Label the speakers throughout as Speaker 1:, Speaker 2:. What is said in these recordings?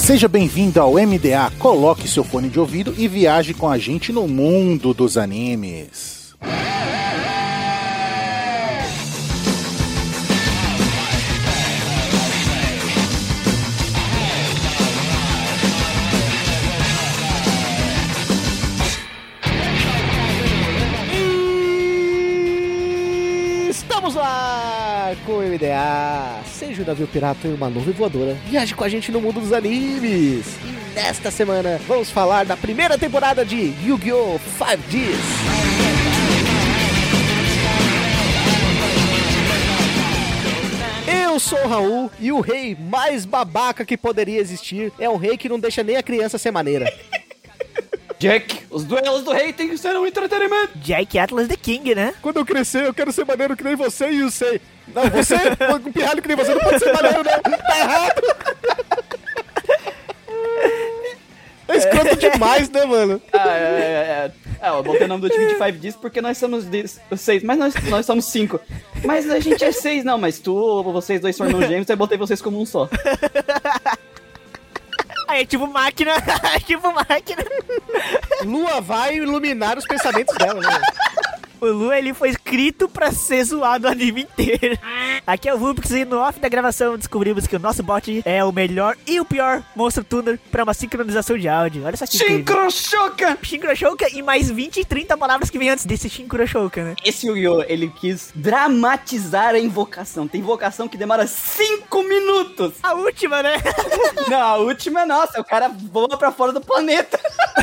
Speaker 1: Seja bem-vindo ao MDA, coloque seu fone de ouvido e viaje com a gente no mundo dos animes.
Speaker 2: Vamos lá com o MDA. Seja um navio pirata em uma nuvem voadora. Viaje com a gente no mundo dos animes. E nesta semana vamos falar da primeira temporada de Yu-Gi-Oh! 5Ds. Eu sou o Raul e o rei mais babaca que poderia existir é um rei que não deixa nem a criança ser maneira.
Speaker 3: Jack, os duelos do rei tem que ser um entretenimento.
Speaker 4: Jack Atlas the King, né?
Speaker 2: Quando eu crescer, eu quero ser maneiro que nem você e o Sei. Não, você, um pirralho que nem você, não pode ser maneiro, não. Tá errado. É escroto demais, né, mano?
Speaker 3: Eu botei o nome do time de 5Ds porque nós somos 6, mas nós somos 5. Mas a gente é 6, não, mas vocês dois são irmãos gêmeos, eu botei vocês como um só.
Speaker 4: Aí é tipo máquina,
Speaker 2: Lua vai iluminar os pensamentos dela, né?
Speaker 4: O Lu, ele foi escrito pra ser zoado o anime inteiro. Aqui é o Vulpix e no off da gravação descobrimos que o nosso bot é o melhor e o pior monstro tuner pra uma sincronização de áudio. Olha só que
Speaker 3: Shinkroshouka!
Speaker 4: Shinkroshouka e mais 20 e 30 palavras que vem antes desse Shinkroshouka, né?
Speaker 3: Esse Yu-Gi-Oh! Ele quis dramatizar a invocação. Tem invocação que demora 5 minutos.
Speaker 4: A última, né?
Speaker 3: Não, a última é nossa. O cara voa pra fora do planeta.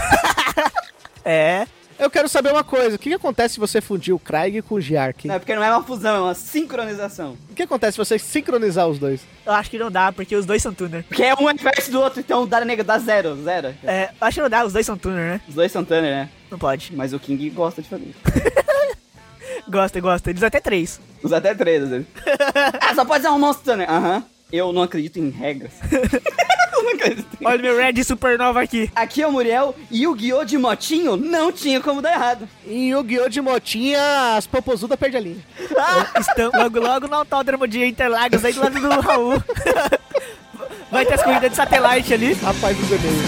Speaker 4: É.
Speaker 2: Eu quero saber uma coisa. O que acontece se você fundir o Craig com o Giark?
Speaker 3: Não, porque não é uma fusão, é uma sincronização.
Speaker 2: O que acontece se você sincronizar os dois?
Speaker 4: Eu acho que não dá, porque os dois são tuner.
Speaker 3: Porque é um inverso do outro, então dá zero.
Speaker 4: É, eu acho que não dá, os dois são tuner, né?
Speaker 3: Os dois são tuner, né?
Speaker 4: Não pode.
Speaker 3: Mas o King gosta de fazer isso.
Speaker 4: Gosta. Eles até 3.
Speaker 3: Usa até 3, às vezes. Só pode ser um monstro tuner. Aham. Eu não acredito em regras. Eu não acredito em...
Speaker 4: Olha meu Red Supernova aqui.
Speaker 3: Aqui é o Muriel e o Yu-Gi-Oh! De motinho não tinha como dar errado.
Speaker 2: Em Yu-Gi-Oh! De motinha, as popozudas perdem a linha.
Speaker 4: Estão logo no autódromo de Interlagos, aí do lado do Raul. Vai ter as corridas de satélite ali.
Speaker 2: Rapaz do e-mails.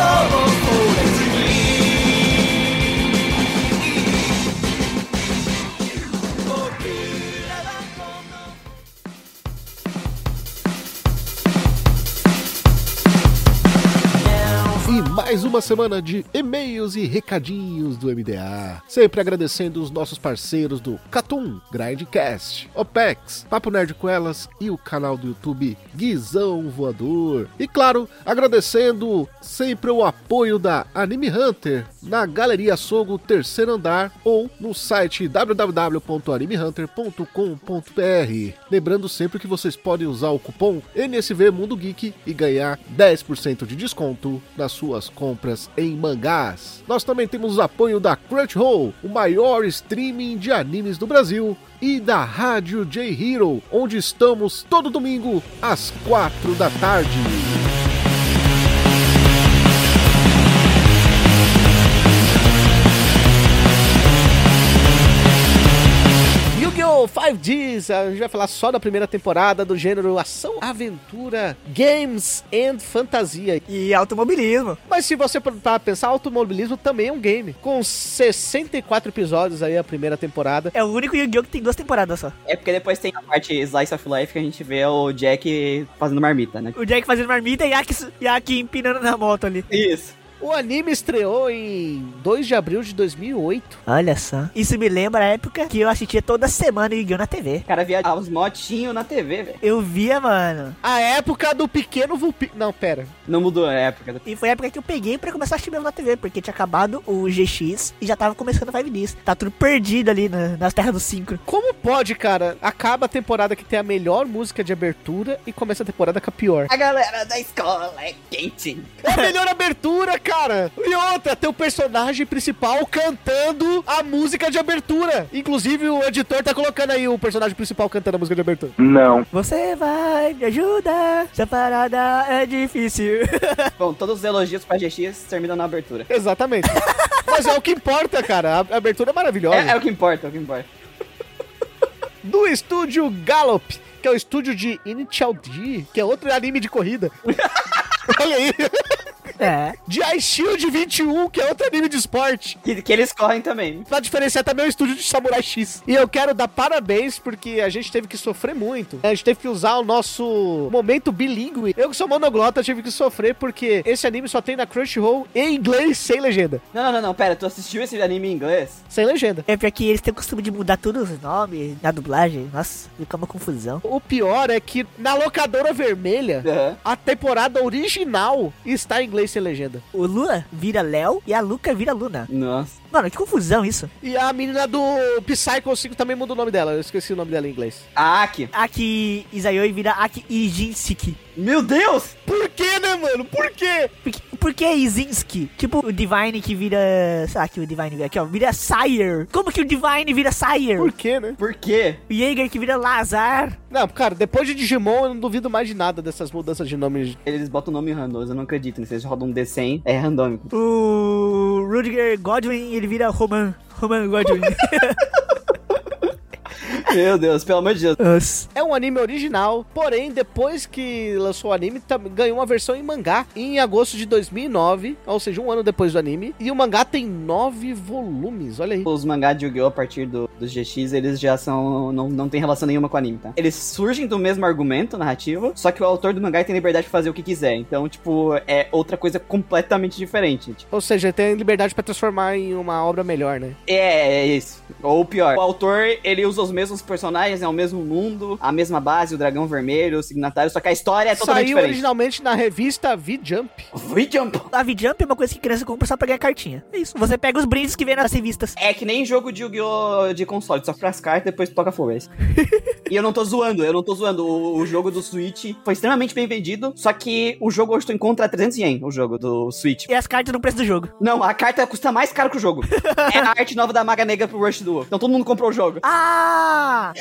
Speaker 2: E mais uma semana de e-mails e recadinhos do MDA. Sempre agradecendo os nossos parceiros do Catum, Grindcast, OPEX, Papo Nerd com Elas e o canal do YouTube Guizão Voador. E claro, agradecendo sempre o apoio da Anime Hunter na Galeria Sogo, terceiro andar, ou no site www.animehunter.com.br. Lembrando sempre que vocês podem usar o cupom NSV Mundo Geek e ganhar 10% de desconto nas suas compras em mangás. Nós também temos o apoio da Crunchyroll, o maior streaming de animes do Brasil, e da Rádio J-Hero, onde estamos todo domingo às 4 da tarde. Yu-Gi-Oh! 5Ds, a gente vai falar só da primeira temporada do gênero ação, aventura, games and fantasia.
Speaker 4: E automobilismo.
Speaker 2: Mas se você para pensar, automobilismo também é um game. Com 64 episódios aí a primeira temporada.
Speaker 4: É o único Yu-Gi-Oh! Que tem 2 temporadas só.
Speaker 3: É porque depois tem a parte Slice of Life que a gente vê o Jack fazendo marmita, né?
Speaker 4: O Jack fazendo marmita e Yaki empinando na moto ali.
Speaker 3: Isso.
Speaker 2: O anime estreou em 2 de abril de 2008.
Speaker 4: Olha só. Isso me lembra a época que eu assistia toda semana Yu-Gi-Oh! Na TV.
Speaker 3: O cara via os motinhos na TV, velho.
Speaker 4: Eu via, mano.
Speaker 2: A época do pequeno Vulpi... Não, pera.
Speaker 3: Não mudou a época.
Speaker 4: E foi a época que eu peguei pra começar a assistir mesmo na TV, porque tinha acabado o GX e já tava começando o 5Ds. Tá tudo perdido ali nas terras do Synchro.
Speaker 2: Como pode, cara? Acaba a temporada que tem a melhor música de abertura e começa a temporada com a pior.
Speaker 3: A galera da escola é quente.
Speaker 2: É a melhor abertura, cara! E outra, tem o personagem principal cantando a música de abertura. Inclusive, o editor tá colocando aí o personagem principal cantando a música de abertura.
Speaker 1: Não.
Speaker 4: Você vai me ajudar, essa parada é difícil.
Speaker 3: Bom, todos os elogios pra GX terminam na abertura.
Speaker 2: Exatamente. Mas é o que importa, cara. A abertura é maravilhosa.
Speaker 3: É o que importa, é o que importa.
Speaker 2: Do estúdio Gallop, que é o estúdio de Initial D, que é outro anime de corrida. Olha aí.
Speaker 4: É.
Speaker 2: De Ice Shield 21, que é outro anime de esporte.
Speaker 3: Que eles correm também.
Speaker 2: Pra diferenciar também o estúdio de Samurai X. E eu quero dar parabéns, porque a gente teve que sofrer muito. A gente teve que usar o nosso momento bilíngue. Eu que sou monoglota, tive que sofrer, porque esse anime só tem na Crunchyroll em inglês, sem legenda.
Speaker 3: Não, pera, tu assistiu esse anime em inglês?
Speaker 2: Sem legenda.
Speaker 4: É porque eles têm o costume de mudar todos os nomes na dublagem. Nossa, fica uma confusão.
Speaker 2: O pior é que na locadora vermelha,
Speaker 3: Aham.
Speaker 2: a temporada original está em inglês sem legenda.
Speaker 4: O Lua vira Léo e a Luca vira Luna.
Speaker 3: Nossa.
Speaker 4: Mano, que confusão isso.
Speaker 2: E a menina do Psycho 5 também muda o nome dela. Eu esqueci o nome dela em inglês.
Speaker 3: A Aki.
Speaker 4: Aki Izayoi vira Aki Izinski.
Speaker 3: Meu Deus!
Speaker 2: Por que, né, mano? Por quê?
Speaker 4: Por que Izinski? Tipo o Divine que vira... Sei lá que o Divine vira aqui, ó. Vira Sire. Como que o Divine vira Sire?
Speaker 2: Por quê, né?
Speaker 3: Por quê?
Speaker 4: O Jaeger que vira Lazar.
Speaker 2: Não, cara, depois de Digimon, eu não duvido mais de nada dessas mudanças de nome.
Speaker 3: Eles botam o nome random, eu não acredito. Eles rodam um D100, é randômico.
Speaker 4: O Rudiger Godwin, ele vira Roman Godwin.
Speaker 3: Meu Deus, pelo amor de Deus.
Speaker 4: Nossa.
Speaker 2: É um anime original, porém, depois que lançou o anime, ganhou uma versão em mangá em agosto de 2009, ou seja, um ano depois do anime. E o mangá tem 9 volumes, olha aí.
Speaker 3: Os mangás de Yu-Gi-Oh! A partir do GX, eles já são... Não tem relação nenhuma com o anime, tá? Eles surgem do mesmo argumento narrativo, só que o autor do mangá tem liberdade de fazer o que quiser. Então, tipo, é outra coisa completamente diferente. Tipo.
Speaker 2: Ou seja, tem liberdade pra transformar em uma obra melhor, né?
Speaker 3: É isso. Ou pior, o autor, ele usa os mesmos personagens, é o mesmo mundo, a mesma base, o dragão vermelho, o signatário, só que a história é totalmente
Speaker 2: Saiu
Speaker 3: diferente.
Speaker 2: originalmente na revista V-Jump.
Speaker 3: V-Jump!
Speaker 4: A V-Jump é uma coisa que criança compra só pra ganhar cartinha. É isso. Você pega os brindes que vem nas revistas.
Speaker 3: É que nem jogo de Yu-Gi-Oh! De console, só faz cartas e depois toca fogo, é isso. E eu não tô zoando. O jogo do Switch foi extremamente bem vendido, só que o jogo hoje tu encontra a 300 yen, o jogo do Switch.
Speaker 4: E as cartas no preço do jogo.
Speaker 3: Não, a carta custa mais caro que o jogo. É a arte nova da Maga Negra pro Rush Duel. Então todo mundo comprou o jogo.
Speaker 4: Ah!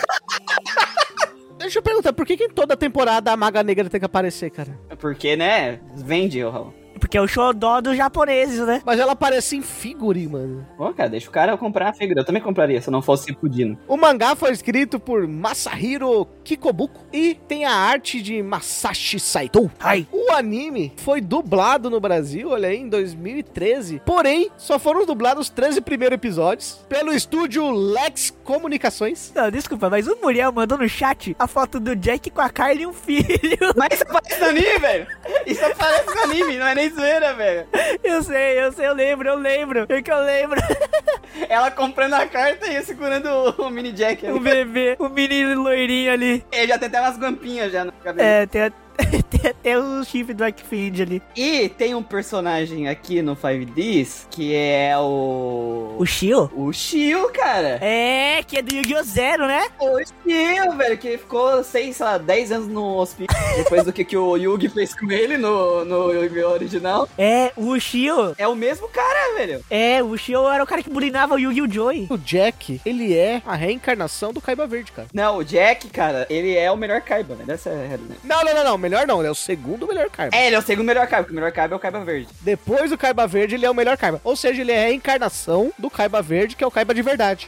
Speaker 2: Deixa eu perguntar, por que em toda temporada a Maga Negra tem que aparecer, cara?
Speaker 3: Porque, né, vende o Raul.
Speaker 4: Porque é o xodó dos japoneses, né?
Speaker 2: Mas ela aparece em figure, mano.
Speaker 3: Pô, cara, deixa o cara comprar a figura. Eu também compraria, se não fosse Pudino.
Speaker 2: O mangá foi escrito por Masahiro Kikobuko e tem a arte de Masashi Saito.
Speaker 4: Ai.
Speaker 2: O anime foi dublado no Brasil, olha aí, em 2013. Porém, só foram dublados 13 primeiros episódios pelo estúdio Lex Comunicações.
Speaker 4: Não, desculpa, mas o Muriel mandou no chat a foto do Jack com a Carly e um filho.
Speaker 3: Mas isso aparece no anime, velho. Isso aparece no anime, não é nem zoeira, velho.
Speaker 4: Eu sei, eu lembro. É que eu lembro.
Speaker 3: Ela comprando a carta e eu segurando o mini Jack ali.
Speaker 4: O bebê, o menino loirinho ali.
Speaker 3: Ele já tem até umas guampinhas já no cabelo.
Speaker 4: É, tem até o chifre do Arcfiend ali.
Speaker 3: E tem um personagem aqui no 5Ds que é o...
Speaker 4: O Shio?
Speaker 3: O Shio, cara.
Speaker 4: É, que é do Yu-Gi-Oh! Zero, né?
Speaker 3: O Shio, velho, que ficou, 10 anos no hospício. Depois do que o Yugi fez com ele no Yu-Gi-Oh! Original.
Speaker 4: É, o Shio.
Speaker 3: É o mesmo cara, velho.
Speaker 4: É, o Shio era o cara que bulinava o Yu-Gi-Oh! Joy.
Speaker 2: O Jack, ele é a reencarnação do Kaiba Verde, cara.
Speaker 3: Não, o Jack, cara, ele é o melhor Kaiba, velho. Essa é a realidade.
Speaker 2: Não, melhor não, ele é o segundo melhor Kaiba.
Speaker 3: É, ele é o segundo melhor Kaiba, porque o melhor Kaiba é o Kaiba Verde.
Speaker 2: Depois do Kaiba Verde, ele é o melhor Kaiba. Ou seja, ele é a reencarnação do Kaiba Verde, que é o Kaiba de verdade.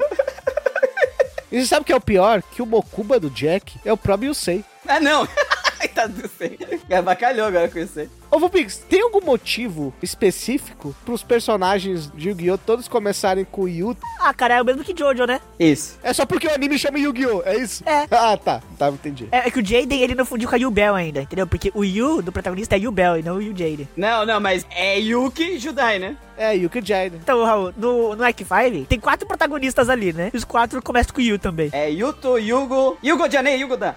Speaker 2: E você sabe o que é o pior? Que o Mokuba do Jack é o próprio Yusei.
Speaker 3: Ah, não. Tá do sei. Bacalhou agora com isso aí.
Speaker 2: Ô, Vupix, tem algum motivo específico pros personagens de Yu-Gi-Oh! Todos começarem com Yu?
Speaker 4: Ah, cara, é o mesmo que Jojo, né?
Speaker 3: Isso.
Speaker 2: É só porque o anime chama Yu-Gi-Oh! É isso?
Speaker 4: É.
Speaker 2: Ah, tá, entendi.
Speaker 4: É que o Jaden, ele não fundiu com a Yu-Bell ainda, entendeu? Porque o Yu do protagonista é Yu-Bell e não o Yu-Jaden.
Speaker 3: Não, mas é Yuki e Judai, né?
Speaker 2: É, Yuki Jaden.
Speaker 4: Então, Raul, no Act 5, tem 4 protagonistas ali, né? E os 4 começam com o Yu também.
Speaker 3: É Yuto, Yugo Jane, Yugo-da.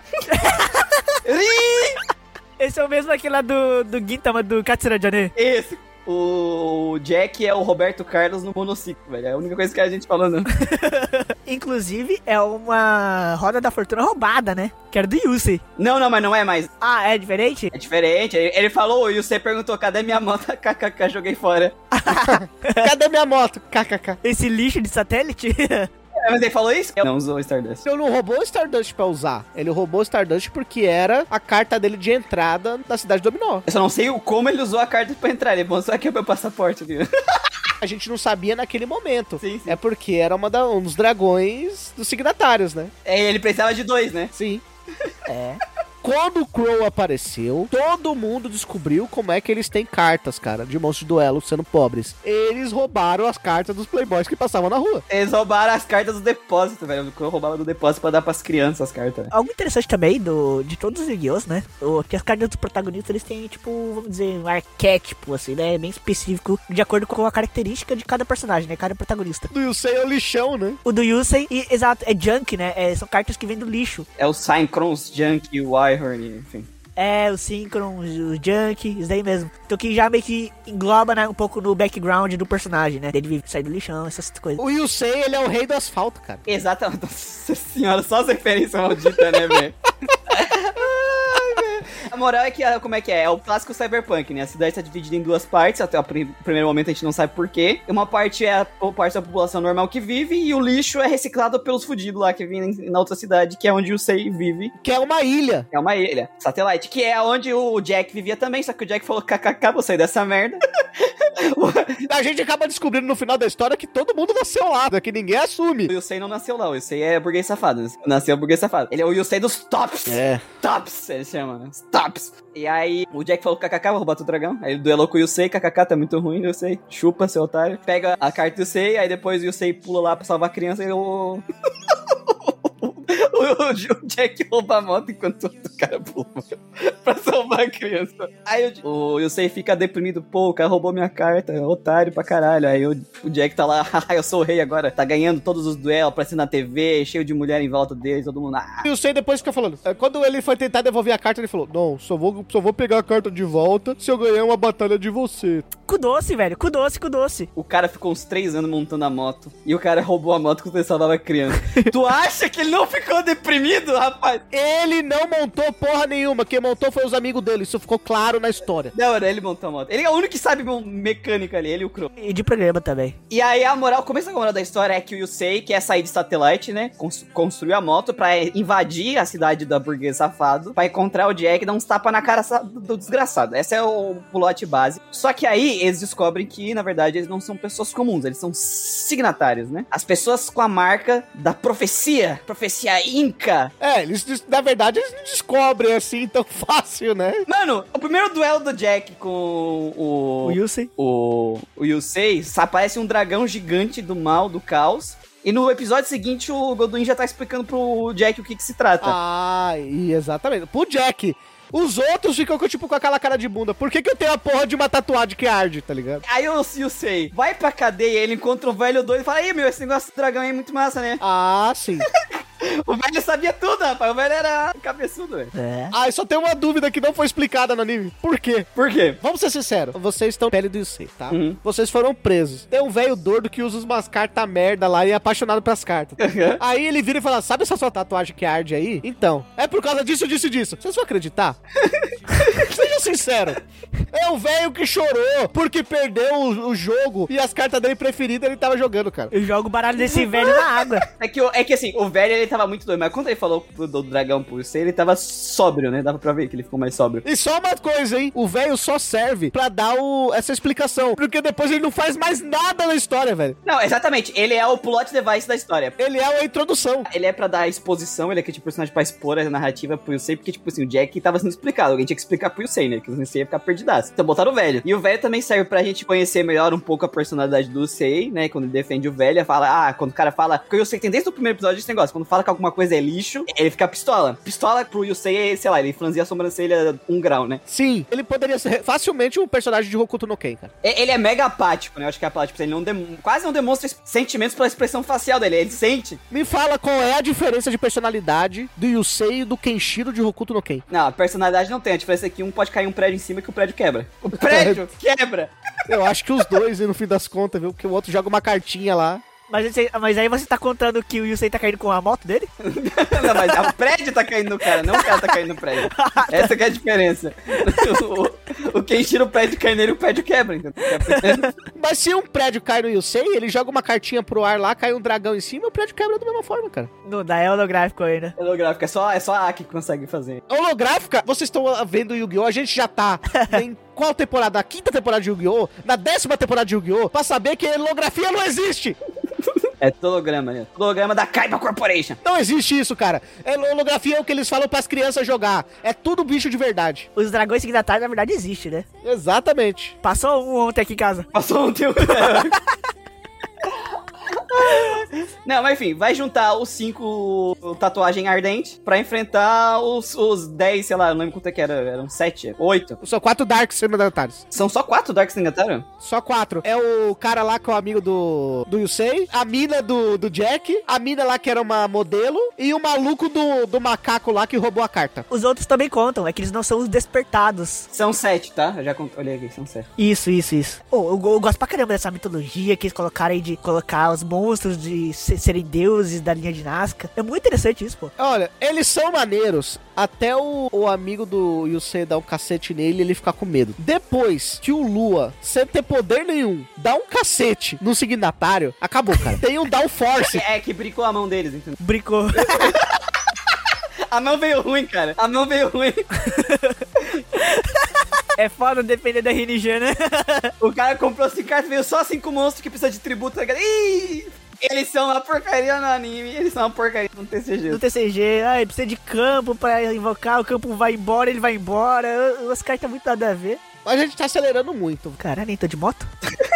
Speaker 4: Esse é o mesmo aquele lá do Gintama, do Katsura Jane.
Speaker 3: Esse. O Jack é o Roberto Carlos no monociclo, velho. É a única coisa que a gente falou, não.
Speaker 4: Inclusive, é uma roda da fortuna roubada, né? Que era do Yusei.
Speaker 3: Não, mas não é mais.
Speaker 4: Ah, é diferente?
Speaker 3: É diferente. Ele falou, e você perguntou, cadê minha moto? KKK, joguei fora.
Speaker 2: Cadê minha moto? KKK.
Speaker 4: Esse lixo de satélite?
Speaker 3: Mas ele falou isso? Não usou o Stardust.
Speaker 2: Ele não roubou o Stardust pra usar. Ele roubou o Stardust porque era a carta dele de entrada da cidade do Dominó.
Speaker 3: Eu só não sei como ele usou a carta pra entrar. Ele mostrou aqui o meu passaporte, viu?
Speaker 2: A gente não sabia naquele momento.
Speaker 3: Sim.
Speaker 2: É porque era um dos dragões dos signatários, né?
Speaker 3: É, ele precisava de 2, né?
Speaker 2: Sim.
Speaker 4: É.
Speaker 2: quando o Crow apareceu, todo mundo descobriu como é que eles têm cartas, cara, de monstros de duelo sendo pobres. Eles roubaram as cartas dos playboys que passavam na rua.
Speaker 3: Eles roubaram as cartas do depósito, velho. O Crow roubava do depósito pra dar pras crianças as cartas.
Speaker 4: Algo interessante também de todos os Yu-Gi-Ohs, né? Que as cartas dos protagonistas, eles têm, tipo, vamos dizer, um arquétipo, assim, né? Bem específico, de acordo com a característica de cada personagem, né? Cada protagonista.
Speaker 2: Do Yusei é o lixão, né?
Speaker 4: O do Yusei, exato, é junk, né? São cartas que vêm do lixo.
Speaker 3: É o Synchron's, Junk, o Wyhorn, enfim.
Speaker 4: O Synchron, o Junk, isso daí mesmo. Então que já meio que engloba, né, um pouco no background do personagem, né? Ele sair do lixão, essas coisas.
Speaker 2: O Yusei, ele é o rei do asfalto, cara.
Speaker 3: Exatamente. Nossa senhora, só as referências malditas, né, velho? A moral é que, como é que é? É o clássico cyberpunk, né? A cidade está dividida em duas partes, até o primeiro momento a gente não sabe porquê. Uma parte é a parte da população normal que vive, e o lixo é reciclado pelos fudidos lá que vivem na outra cidade, que é onde o Sei vive.
Speaker 2: Que é uma ilha.
Speaker 3: É uma ilha, satélite, que é onde o Jack vivia também, só que o Jack falou, kkk, vou sair dessa merda.
Speaker 2: A gente acaba descobrindo no final da história que todo mundo nasceu lá, que ninguém assume.
Speaker 3: O Yusei não nasceu lá, o Yusei é burguês safado. Nasceu burguês safado. Ele é o Yusei dos tops.
Speaker 2: É.
Speaker 3: Tops, ele chama, né? Tops. E aí, o Jack falou, kkk, vou roubar teu dragão. Aí ele duelou com o Yusei, kkk, tá muito ruim, Yusei. Chupa, seu otário. Pega a carta do Yusei, aí depois o Yusei pula lá pra salvar a criança e o Jack rouba a moto enquanto o cara pula pra salvar a criança. Aí o Yusei fica deprimido. Pô, o cara roubou minha carta, otário pra caralho. Aí o Jack tá lá, eu sou o rei agora. Tá ganhando todos os duelos, aparecendo na TV, cheio de mulher em volta dele, todo mundo...
Speaker 2: E o Yusei depois fica falando. Quando ele foi tentar devolver a carta, ele falou, não, só vou pegar a carta de volta se eu ganhar uma batalha de você.
Speaker 4: Com doce, velho, com doce.
Speaker 3: O cara ficou uns 3 anos montando a moto. E o cara roubou a moto quando ele salvava a criança. Tu acha que ele não ficou deprimido, rapaz?
Speaker 2: Ele não montou porra nenhuma. Quem montou foi os amigos dele. Isso ficou claro na história.
Speaker 3: Não, ele montou a moto. Ele é o único que sabe mecânica ali, ele e o Crow.
Speaker 4: E de programa também.
Speaker 3: E aí a moral, começa a moral da história é que o Yusei quer sair de satélite, né? Construiu a moto pra invadir a cidade da burguês safado, pra encontrar o Jack e dar uns tapas na cara do desgraçado. Esse é o plot base. Só que aí eles descobrem que, na verdade, eles não são pessoas comuns, eles são signatários, né? As pessoas com a marca da profecia Inca.
Speaker 2: Eles, na verdade, eles não descobrem assim tão fácil, né?
Speaker 3: Mano, o primeiro duelo do Jack com o
Speaker 4: Yusei.
Speaker 3: O Yusei, aparece um dragão gigante do mal, do caos. E no episódio seguinte, o Goduin já tá explicando pro Jack o que se trata.
Speaker 2: Exatamente. Pro Jack. Os outros ficam com aquela cara de bunda. Por que eu tenho a porra de uma tatuagem que arde, tá ligado?
Speaker 3: Aí o Yusei vai pra cadeia, ele encontra o velho doido e fala, ih, meu, esse negócio do dragão aí é muito massa, né?
Speaker 2: Sim.
Speaker 3: O velho sabia tudo, rapaz. O velho era cabeçudo, velho.
Speaker 2: Só tem uma dúvida que não foi explicada no anime. Por quê?
Speaker 3: Por quê?
Speaker 2: Vamos ser sinceros. Vocês estão pele do Yusei, tá? Vocês foram presos. Tem um velho doido que usa umas cartas merda lá e é apaixonado pelas cartas. Aí ele vira e fala, sabe essa sua tatuagem que arde aí? Então, é por causa disso, disso e disso. Vocês vão acreditar? Seja sincero. É o velho que chorou porque perdeu o jogo e as cartas dele preferidas ele tava jogando, cara.
Speaker 4: Eu jogo o baralho desse velho na água.
Speaker 3: É que assim, o velho ele tava muito doido, mas quando ele falou do dragão pro Yusei, ele tava sóbrio, né? Dava pra ver que ele ficou mais sóbrio.
Speaker 2: E só uma coisa, hein? O velho só serve pra dar essa explicação, porque depois ele não faz mais nada na história, velho.
Speaker 3: Não, exatamente. Ele é o plot device da história.
Speaker 2: Ele é a introdução.
Speaker 3: Ele é pra dar exposição, ele é aquele tipo personagem pra expor a narrativa pro Yusei, porque, tipo assim, o Jack tava sendo explicado. Alguém tinha que explicar pro Yusei, né? Que o Yusei ia ficar perdidaço. Então botaram o velho. E o velho também serve pra gente conhecer melhor um pouco a personalidade do Yusei, né? Quando ele defende o velho, fala, quando o cara fala... Porque o Yusei tem desde o primeiro episódio esse negócio. Quando fala que alguma coisa é lixo, ele fica pistola. Pistola pro Yusei, sei lá, ele franzia a sobrancelha 1 grau, né?
Speaker 2: Sim, ele poderia ser facilmente um personagem de Hokuto no Ken, cara.
Speaker 3: Ele é mega apático, né? Eu acho que é apático. Ele quase não demonstra sentimentos pela expressão facial dele. Ele sente.
Speaker 2: Me fala qual é a diferença de personalidade do Yusei e do Kenshiro de Hokuto no Ken.
Speaker 3: Não, a personalidade não tem. A diferença é que um pode cair um prédio em cima que o prédio quebra. O prédio quebra!
Speaker 2: Eu acho que os dois, no fim das contas, viu? Porque o outro joga uma cartinha lá.
Speaker 4: Mas aí você tá contando que o Yusei tá caindo com a moto dele?
Speaker 3: Não, mas o prédio tá caindo no cara, não o cara tá caindo no prédio. Essa que é a diferença. O Kenshiro, o prédio cai nele, o prédio quebra. Então,
Speaker 2: mas se um prédio cai no Yusei, ele joga uma cartinha pro ar lá, cai um dragão em cima, o prédio quebra da mesma forma, cara.
Speaker 4: Não dá, é holográfico ainda.
Speaker 3: Holográfico, é só a Aki que consegue fazer.
Speaker 2: Holográfica? Vocês estão vendo Yu-Gi-Oh! A gente já tá em qual temporada? A 5ª temporada de Yu-Gi-Oh! Na 10ª temporada de Yu-Gi-Oh! Pra saber que holografia não existe!
Speaker 3: É tudo holograma, né? Tudo holograma da Kaiba Corporation.
Speaker 2: Não existe isso, cara. É holografia é o que eles falam pras crianças jogar. É tudo bicho de verdade.
Speaker 4: Os dragões signatários, na verdade, existem, né?
Speaker 2: Exatamente.
Speaker 4: Passou um ontem aqui em casa.
Speaker 3: Passou um tempo. Não, mas enfim, vai juntar os 5 tatuagem ardente pra enfrentar os 10, sei lá, eu não lembro quanto é que era. Eram 7, 8.
Speaker 2: São 4 Darks signatários.
Speaker 3: São só 4 Dark Signatários?
Speaker 2: Só 4. É o cara lá que é o amigo do Yusei, a mina do Jack, a mina lá que era uma modelo e o maluco do macaco lá que roubou a carta.
Speaker 4: Os outros também contam, é que eles não são os despertados.
Speaker 3: São 7, tá? Eu já olhei aqui, são 7.
Speaker 4: Isso. Eu gosto pra caramba dessa mitologia que eles colocaram aí de colocar os monstros de serem deuses da linha de Nazca. É muito interessante isso, pô.
Speaker 2: Olha, eles são maneiros até o amigo do Yusei dar um cacete nele e ele ficar com medo. Depois que o Lua, sem ter poder nenhum, dá um cacete no signatário, acabou, cara. Tem um downforce.
Speaker 3: É que bricou a mão deles, entendeu?
Speaker 4: Bricou.
Speaker 3: A mão veio ruim, cara. A mão veio ruim.
Speaker 4: É foda depender da RNG, né?
Speaker 3: O cara comprou 5 cartas, veio só 5 monstros que precisa de tributo. Tá ligado? Ih! Eles são uma porcaria no anime, eles são uma porcaria no TCG.
Speaker 4: No TCG, precisa de campo pra invocar, o campo vai embora, ele vai embora. As cartas muito nada a ver.
Speaker 2: Mas a gente tá acelerando muito.
Speaker 4: Caralho, nem tô de moto?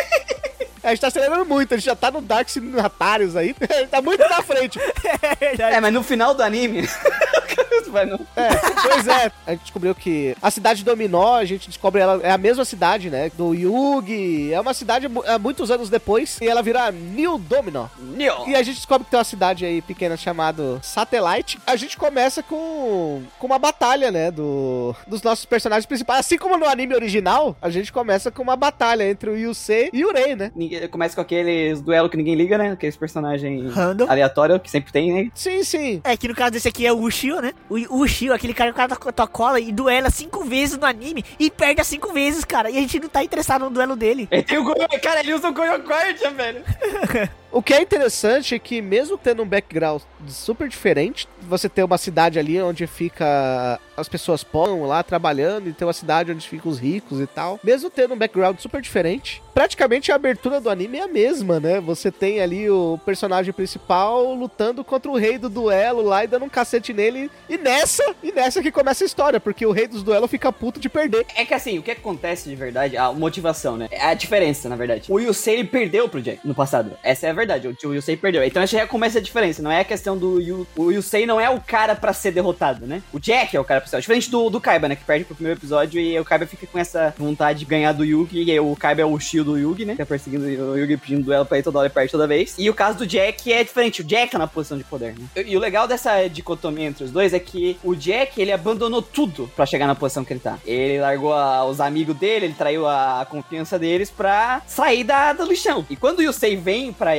Speaker 2: A gente tá acelerando muito, a gente já tá no Dark Signatários aí, tá muito na frente.
Speaker 4: É verdade.
Speaker 3: É, mas no final do anime... Vai não.
Speaker 2: Pois é, a gente descobriu que a cidade Dominó, a gente descobre ela, é a mesma cidade, né, do Yugi, é uma cidade há muitos anos depois, e ela vira New Dominó. E a gente descobre que tem uma cidade aí pequena chamada Satellite. A gente começa com uma batalha, né, dos nossos personagens principais, assim como no anime original, a gente começa com uma batalha entre o Yusei e o Rei, né.
Speaker 3: Começa com aqueles duelos que ninguém liga, né, aqueles personagens
Speaker 4: random,
Speaker 3: aleatórios que sempre tem, né.
Speaker 2: Sim.
Speaker 4: É que no caso desse aqui é o Ushio, né? O Ushio, aquele cara com a tua cola e duela 5 vezes no anime e perde as 5 vezes, cara. E a gente não tá interessado no duelo dele.
Speaker 3: Ele tem o cara, ele usa o Goyoguardia, velho.
Speaker 2: O que é interessante é que mesmo tendo um background super diferente, você tem uma cidade ali onde fica as pessoas pobres lá trabalhando e tem uma cidade onde ficam os ricos e tal. Mesmo tendo um background super diferente, praticamente a abertura do anime é a mesma, né? Você tem ali o personagem principal lutando contra o rei do duelo lá e dando um cacete nele. E nessa que começa a história, porque o rei dos duelos fica puto de perder.
Speaker 3: É que assim, o que acontece de verdade, a motivação, né? É a diferença, na verdade. O Yusei, ele perdeu pro Jack no passado. Essa é a verdade, o Yusei perdeu. Então já começa a diferença, não é a questão do o Yusei não é o cara pra ser derrotado, né? O Jack é o cara pra ser. Diferente do Kaiba, né? Que perde pro primeiro episódio e o Kaiba fica com essa vontade de ganhar do Yugi. E aí o Kaiba é o Shio do Yugi, né? Tá perseguindo o Yugi, pedindo duelo pra ele toda hora e perde toda vez. E o caso do Jack é diferente. O Jack tá na posição de poder, né? E o legal dessa dicotomia entre os dois é que o Jack, ele abandonou tudo pra chegar na posição que ele tá. Ele largou os amigos dele, ele traiu a confiança deles pra sair do lixão. E quando o Yusei vem pra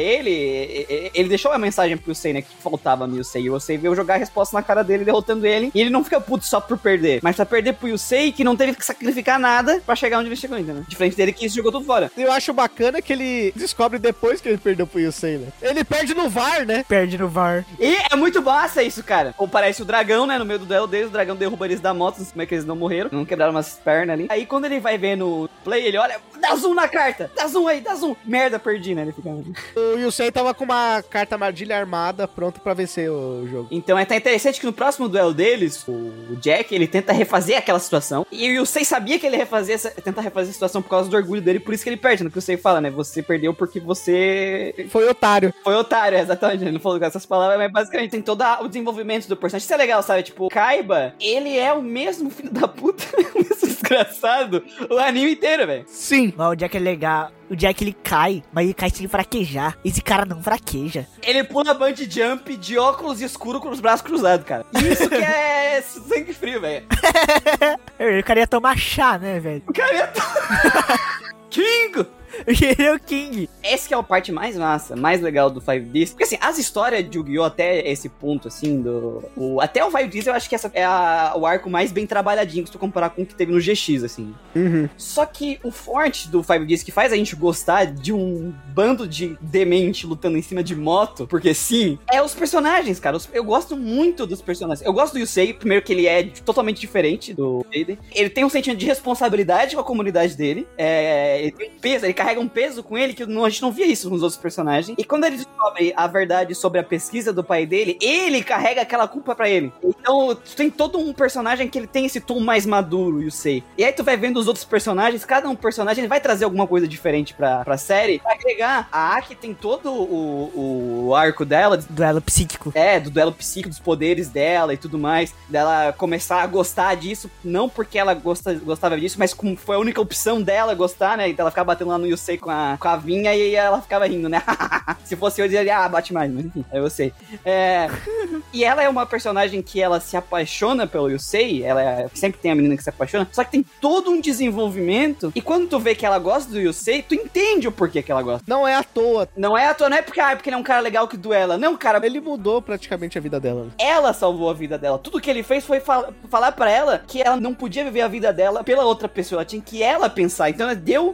Speaker 3: ele deixou uma mensagem pro Yusei, né? Que faltava no Yusei. E o Yusei veio jogar a resposta na cara dele, derrotando ele. E ele não fica puto só por perder, mas pra perder pro Yusei, que não teve que sacrificar nada pra chegar onde ele chegou ainda, né? Diferente dele, que jogou tudo fora.
Speaker 2: Eu acho bacana que ele descobre depois que ele perdeu pro Yusei, né? Ele perde no VAR, né?
Speaker 4: Perde no VAR.
Speaker 3: E é muito massa isso, cara. Ou parece o dragão, né? No meio do duelo deles, o dragão derruba eles da moto, não sei como é que eles não morreram. Não quebraram umas pernas ali. Aí quando ele vai ver no play, ele olha, dá zoom na carta, dá zoom aí, dá zoom. Merda, perdi, né? Ele fica...
Speaker 2: O Yusei tava com uma carta armadilha armada, pronto pra vencer o jogo.
Speaker 3: Então é até interessante que no próximo duelo deles, o Jack, ele tenta refazer aquela situação. E o Yusei sabia que ele ia tentar refazer a situação por causa do orgulho dele, por isso que ele perde, né? Que o Yusei fala, né? Você perdeu porque você...
Speaker 2: Foi otário.
Speaker 3: Foi otário, exatamente. Ele não falou com essas palavras, mas basicamente tem todo o desenvolvimento do personagem. Isso é legal, sabe? Tipo, o Kaiba, ele é o mesmo filho da puta, o mesmo desgraçado, o anime inteiro, velho.
Speaker 2: Sim.
Speaker 4: Mas o Jack é legal. O Jack, ele cai, mas ele cai sem fraquejar. Esse cara não fraqueja.
Speaker 3: Ele pula bungee jump de óculos escuros com os braços cruzados, cara. Isso que é sangue frio, velho.
Speaker 4: O cara ia tomar chá, né, velho?
Speaker 3: O cara ia tomar... King!
Speaker 4: Ele é o King.
Speaker 3: Essa que é a parte mais massa, mais legal do 5Ds. Porque assim, as histórias de Yu-Gi-Oh! Até esse ponto, assim, até o 5Ds, eu acho que essa é o arco mais bem trabalhadinho, se tu comparar com o que teve no GX, assim.
Speaker 2: Uhum.
Speaker 3: Só que o forte do 5Ds, que faz a gente gostar de um bando de demente lutando em cima de moto, porque sim, é os personagens, cara. Eu gosto muito dos personagens. Eu gosto do Yusei, primeiro que ele é totalmente diferente do Aiden. Ele tem um sentimento de responsabilidade com a comunidade dele. Ele tem peso, ele carrega carrega um peso com ele que a gente não via isso nos outros personagens. E quando ele descobre a verdade sobre a pesquisa do pai dele, ele carrega aquela culpa pra ele. Então, tu tem todo um personagem que ele tem esse tom mais maduro, Yusei. E aí tu vai vendo os outros personagens, cada um personagem ele vai trazer alguma coisa diferente pra série. Pra agregar, a Aki tem todo o arco dela.
Speaker 4: Duelo psíquico.
Speaker 3: Do duelo psíquico, dos poderes dela e tudo mais. Dela começar a gostar disso, não porque ela gostava disso, mas como foi a única opção dela gostar, né? Então ela ficava batendo lá no Yusei com a vinha e ela ficava rindo, né? Se fosse eu, eu diria, bate mais, mas enfim, eu sei. E ela é uma personagem que ela se apaixona pelo Yusei, sempre tem a menina que se apaixona, só que tem todo um desenvolvimento, e quando tu vê que ela gosta do Yusei, tu entende o porquê que ela gosta.
Speaker 2: Não é à toa.
Speaker 3: Não é porque ele é um cara legal que duela. Não, cara.
Speaker 2: Ele mudou praticamente a vida dela.
Speaker 3: Ela salvou a vida dela. Tudo que ele fez foi falar pra ela que ela não podia viver a vida dela pela outra pessoa. Ela tinha que ela pensar. Então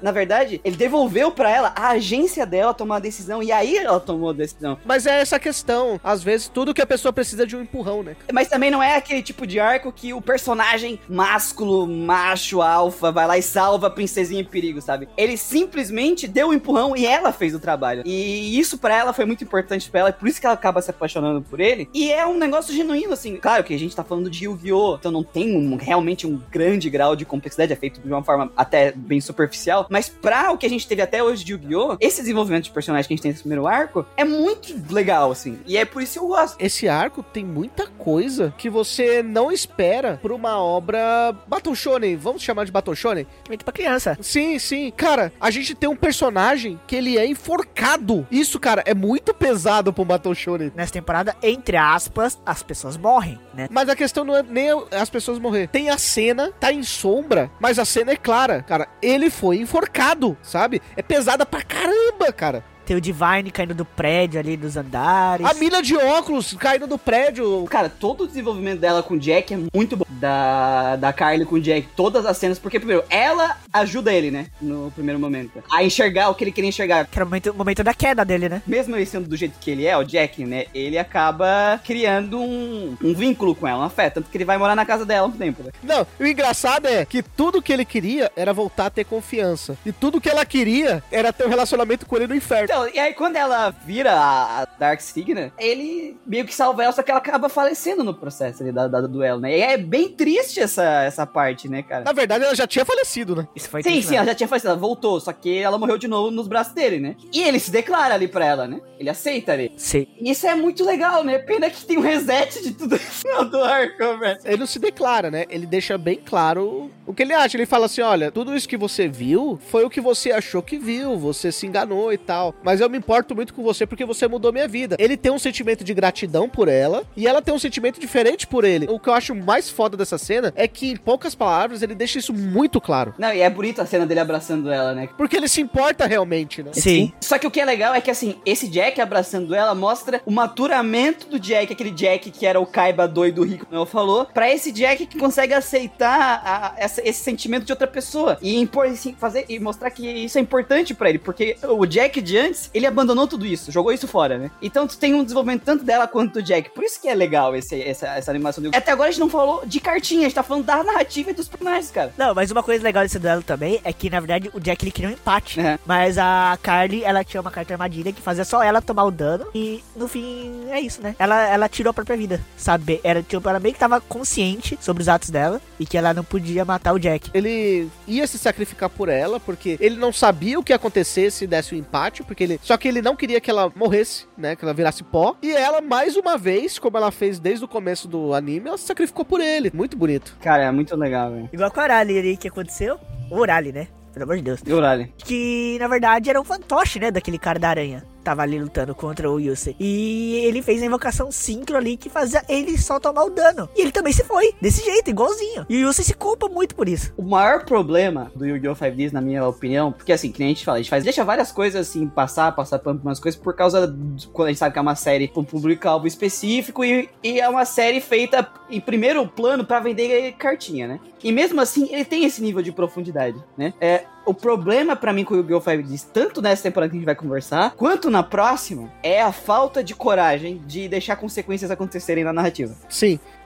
Speaker 3: ele devolveu pra ela a agência dela tomar a decisão. E aí ela tomou a decisão.
Speaker 2: Mas é essa questão. Às vezes, tudo que a pessoa precisa de um empurrão, né?
Speaker 3: Mas também não é aquele tipo de arco que o personagem másculo, macho, alfa, vai lá e salva a princesinha em perigo, sabe? Ele simplesmente deu um empurrão e ela fez o trabalho. E isso pra ela foi muito importante pra ela. É por isso que ela acaba se apaixonando por ele. E é um negócio genuíno, assim. Claro que a gente tá falando de Yu-Gi-Oh! Então não tem realmente um grande grau de complexidade. É feito de uma forma até bem superficial. Mas pra o que a gente teve até hoje de Yu-Gi-Oh! Esse desenvolvimento de personagem que a gente tem nesse primeiro arco é muito legal, assim. E é por isso que eu gosto.
Speaker 2: Esse arco tem muita coisa que você não espera por uma obra Battle Shonen. Vamos chamar de Battle Shonen?
Speaker 4: Feito pra criança.
Speaker 2: Sim, sim. Cara, a gente tem um personagem que ele é enforcado. Isso, cara, é muito pesado pro Battle Shonen.
Speaker 4: Nessa temporada, entre aspas, as pessoas morrem, né?
Speaker 2: Mas a questão não é nem as pessoas morrer. Tem a cena, tá em sombra, mas a cena é clara. Cara, ele foi enforcado, sabe? É pesada pra caramba, cara.
Speaker 4: Tem o Divine caindo do prédio ali, dos andares.
Speaker 2: A mina de óculos caindo do prédio.
Speaker 3: Cara, todo o desenvolvimento dela com o Jack é muito bom. Da Carly com o Jack, todas as cenas. Porque, primeiro, ela ajuda ele, né? No primeiro momento. A enxergar o que ele queria enxergar.
Speaker 4: Que era o momento da queda dele, né?
Speaker 3: Mesmo ele sendo do jeito que ele é, o Jack, né? Ele acaba criando um vínculo com ela, um afeto. Tanto que ele vai morar na casa dela um tempo, né?
Speaker 2: Não, o engraçado é que tudo que ele queria era voltar a ter confiança. E tudo que ela queria era ter um relacionamento com ele no inferno.
Speaker 3: Então, e aí quando ela vira a Dark Signa, ele meio que salva ela, só que ela acaba falecendo no processo ali do duelo, né? E é bem triste essa parte, né, cara?
Speaker 2: Na verdade, ela já tinha falecido, né?
Speaker 4: Isso foi
Speaker 3: Sim,
Speaker 4: triste,
Speaker 3: sim, ela já tinha falecido, ela voltou, só que ela morreu de novo nos braços dele, né? E ele se declara ali pra ela, né? Ele aceita ali.
Speaker 4: Sim.
Speaker 3: E isso é muito legal, né? Pena que tem um reset de tudo isso do arco, velho.
Speaker 2: Ele não se declara, né? Ele deixa bem claro o que ele acha. Ele fala assim, olha, tudo isso que você viu foi o que você achou que viu, você se enganou e tal. Mas eu me importo muito com você porque você mudou minha vida. Ele tem um sentimento de gratidão por ela e ela tem um sentimento diferente por ele. O que eu acho mais foda dessa cena é que, em poucas palavras, ele deixa isso muito claro.
Speaker 3: Não, e é bonito a cena dele abraçando ela, né?
Speaker 2: Porque ele se importa realmente, né?
Speaker 4: Sim.
Speaker 3: Só que o que é legal é que, assim, esse Jack abraçando ela mostra o maturamento do Jack, aquele Jack que era o Kaiba doido rico, como eu falou, pra esse Jack que consegue aceitar esse sentimento de outra pessoa e mostrar que isso é importante pra ele, porque o Jack de antes, ele abandonou tudo isso, jogou isso fora, né? Então tu tem um desenvolvimento tanto dela quanto do Jack, por isso que é legal essa animação do... Até agora a gente não falou de cartinha, a gente tá falando da narrativa e dos personagens, cara.
Speaker 4: Não, mas uma coisa legal desse duelo também é que, na verdade, o Jack ele queria um empate.
Speaker 3: Uhum.
Speaker 4: Mas a Carly, ela tinha uma carta armadilha que fazia só ela tomar o dano. E, no fim, é isso, né? Ela tirou a própria vida, sabe? Ela meio que tava consciente sobre os atos dela e que ela não podia matar o Jack.
Speaker 2: Ele ia se sacrificar por ela, porque ele não sabia o que ia acontecer se desse o empate, só que ele não queria que ela morresse, né? Que ela virasse pó. E ela, mais uma vez, como ela fez desde o começo do anime, ela se sacrificou por ele. Muito bonito.
Speaker 3: Cara, é muito legal, velho.
Speaker 4: Igual com a Arali ali, que aconteceu. O Orali, né? Pelo amor de Deus.
Speaker 3: E o Orali?
Speaker 4: Que, na verdade, era um fantoche, né? Daquele cara da aranha. Tava ali lutando contra o Yusei. E ele fez a invocação síncro ali que fazia ele só tomar o dano. E ele também se foi. Desse jeito, igualzinho. E o Yusei se culpa muito por isso.
Speaker 3: O maior problema do Yu-Gi-Oh! 5Ds, na minha opinião, porque assim, que nem a gente fala, deixa várias coisas assim, passar pano por umas coisas, por causa quando a gente sabe que é uma série pra um público-alvo específico e é uma série feita em primeiro plano pra vender cartinha, né? E mesmo assim, ele tem esse nível de profundidade, né? O problema pra mim com o Yu-Gi-Oh! 5Ds, tanto nessa temporada que a gente vai conversar, quanto na próxima, é a falta de coragem de deixar consequências acontecerem na narrativa.
Speaker 2: Sim.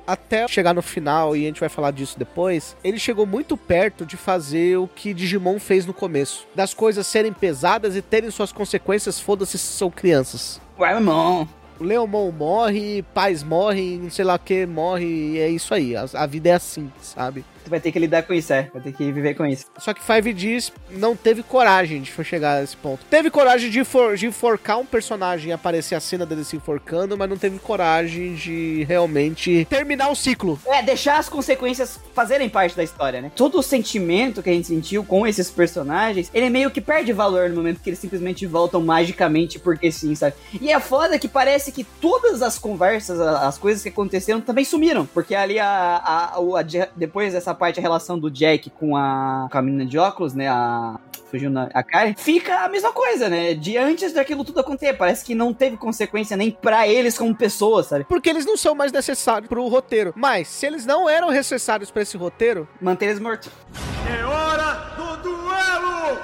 Speaker 2: até chegar no final, e a gente vai falar disso depois, ele chegou muito perto de fazer o que Digimon fez no começo. Das coisas serem pesadas e terem suas consequências, foda-se se são crianças.
Speaker 3: Ué,
Speaker 2: O Leomon morre, pais morrem, não sei lá o que, morre, e é isso aí. A vida é assim, sabe?
Speaker 3: Tu vai ter que lidar com isso, vai ter que viver com isso.
Speaker 2: Só que 5Ds não teve coragem de chegar a esse ponto. Teve coragem de enforcar um personagem e aparecer a cena dele se enforcando, mas não teve coragem de realmente terminar o ciclo.
Speaker 3: Deixar as consequências fazerem parte da história, né? Todo o sentimento que a gente sentiu com esses personagens, ele meio que perde valor no momento que eles simplesmente voltam magicamente porque sim, sabe? E é foda que parece que todas as conversas, as coisas que aconteceram também sumiram. Porque ali depois dessa parte, a relação do Jack com a menina de óculos, né, fugiu a Karen, fica a mesma coisa, né, de antes daquilo tudo acontecer, parece que não teve consequência nem pra eles como pessoas, sabe?
Speaker 2: Porque eles não são mais necessários pro roteiro, mas se eles não eram necessários pra esse roteiro,
Speaker 3: manter eles mortos.
Speaker 5: É hora do duelo!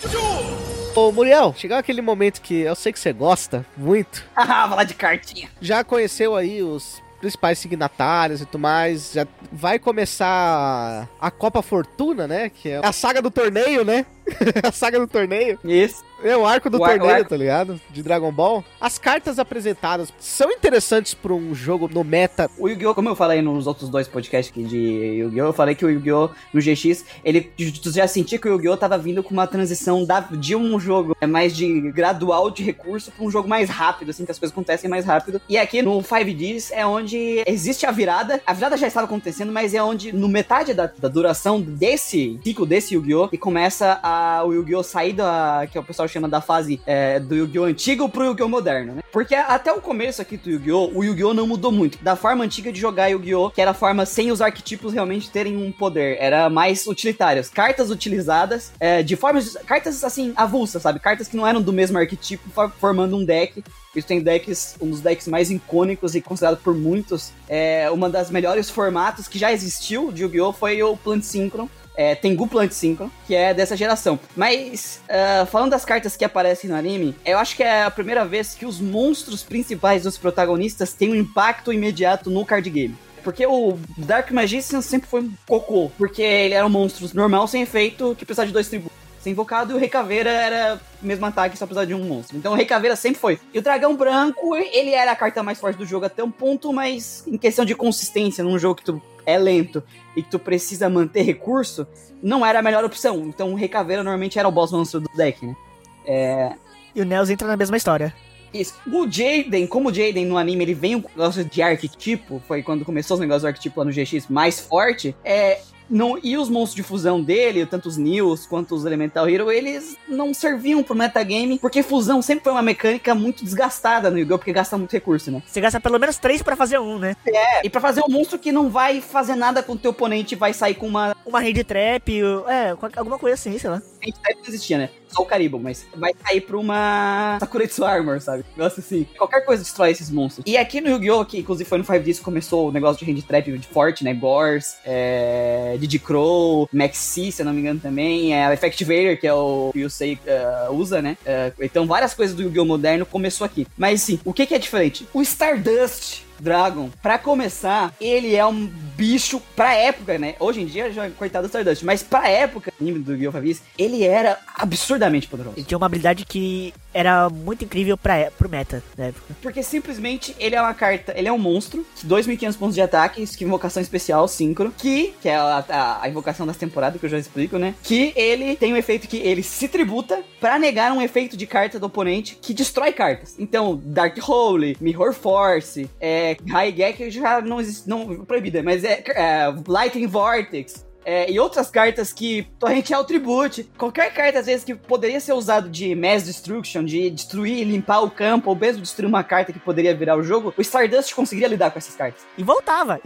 Speaker 2: Ô, Muriel, chegou aquele momento que eu sei que você gosta muito.
Speaker 3: Falar de cartinha.
Speaker 2: Já conheceu aí os principais signatários e tudo mais, já vai começar a Copa Fortuna, né, que é a saga do torneio, né, a saga do torneio.
Speaker 3: Isso.
Speaker 2: É o arco do torneio, tá ligado? De Dragon Ball. As cartas apresentadas são interessantes pra um jogo no meta.
Speaker 3: O Yu-Gi-Oh!, como eu falei nos outros 2 podcasts aqui de Yu-Gi-Oh!, eu falei que o Yu-Gi-Oh! No GX, tu já sentia que o Yu-Gi-Oh! Tava vindo com uma transição de um jogo mais de gradual de recurso pra um jogo mais rápido, assim, que as coisas acontecem mais rápido. E aqui no 5Ds é onde existe a virada já estava acontecendo, mas é onde, no metade da duração desse ciclo, desse Yu-Gi-Oh!, que começa o Yu-Gi-Oh! Sair que o pessoal chama da fase do Yu-Gi-Oh! Antigo pro Yu-Gi-Oh! Moderno, né? Porque até o começo aqui do Yu-Gi-Oh! O Yu-Gi-Oh! Não mudou muito. Da forma antiga de jogar Yu-Gi-Oh! Que era a forma sem os arquetipos realmente terem um poder. Era mais utilitários. Cartas utilizadas de formas... Cartas, assim, avulsas, sabe? Cartas que não eram do mesmo arquetipo, formando um deck. Isso tem um dos decks mais icônicos e considerado por muitos uma das melhores formatos que já existiu de Yu-Gi-Oh! Foi o Plant Synchron. Tengu Plant Synchron, que é dessa geração. Mas, falando das cartas que aparecem no anime, eu acho que é a primeira vez que os monstros principais dos protagonistas têm um impacto imediato no card game. Porque o Dark Magician sempre foi um cocô, porque ele era um monstro normal, sem efeito, que precisava de 2 tributos. Ser invocado, e o Rei Caveira era o mesmo ataque, só precisava de um monstro. Então o Rei Caveira sempre foi. E o Dragão Branco, ele era a carta mais forte do jogo até um ponto, mas em questão de consistência, num jogo que tu é lento e que tu precisa manter recurso, não era a melhor opção. Então o Rei Caveira normalmente era o boss monstro do deck, né?
Speaker 4: E o Nels entra na mesma história.
Speaker 3: Isso. O Jaden, como o Jaden no anime, ele vem um negócio de arquetipo, foi quando começou os negócios do arquetipo lá no GX mais forte, e os monstros de fusão dele, tanto os Nils quanto os Elemental Hero, eles não serviam pro metagame, porque fusão sempre foi uma mecânica muito desgastada no Yu-Gi-Oh! Porque gasta muito recurso, né?
Speaker 4: Você gasta pelo menos 3 pra fazer um, né?
Speaker 3: E pra fazer um monstro que não vai fazer nada com o teu oponente, vai sair com uma
Speaker 4: Hand Trap, alguma coisa assim, sei lá.
Speaker 3: Hand Trap não existia, né? Só o Caribou, mas vai sair pra uma Sakuretsu Armor, sabe? Negócio assim. Qualquer coisa destrói esses monstros. E aqui no Yu-Gi-Oh!, que inclusive foi no 5Ds que começou o negócio de Hand Trap de forte, né? Gors, Diddy Crow, Maxi, se eu não me engano também, o Effectivator, que é o Yusei usa, né? Então várias coisas do Yu-Gi-Oh! Moderno começou aqui. Mas sim, o que é diferente? O Stardust Dragon, pra começar, ele é um bicho pra época, né? Hoje em dia, já coitado do Stardust, mas pra época, do Yu-Gi-Oh! 5Ds, ele era absurdamente poderoso.
Speaker 4: Ele tinha uma habilidade que era muito incrível pro meta da época.
Speaker 3: Porque simplesmente ele é uma carta, ele é um monstro, 2.500 pontos de ataque, invocação especial, Synchro, que é a invocação das temporadas, que eu já explico, né? Que ele tem um efeito que ele se tributa pra negar um efeito de carta do oponente que destrói cartas. Então, Dark Hole, Mirror Force, Raigeki já não existe, não proibida, mas Lightning Vortex, e outras cartas que torrentear o tribute, qualquer carta às vezes que poderia ser usado de Mass Destruction, de destruir e limpar o campo, ou mesmo destruir uma carta que poderia virar o jogo, o Stardust conseguiria lidar com essas cartas.
Speaker 4: E voltava.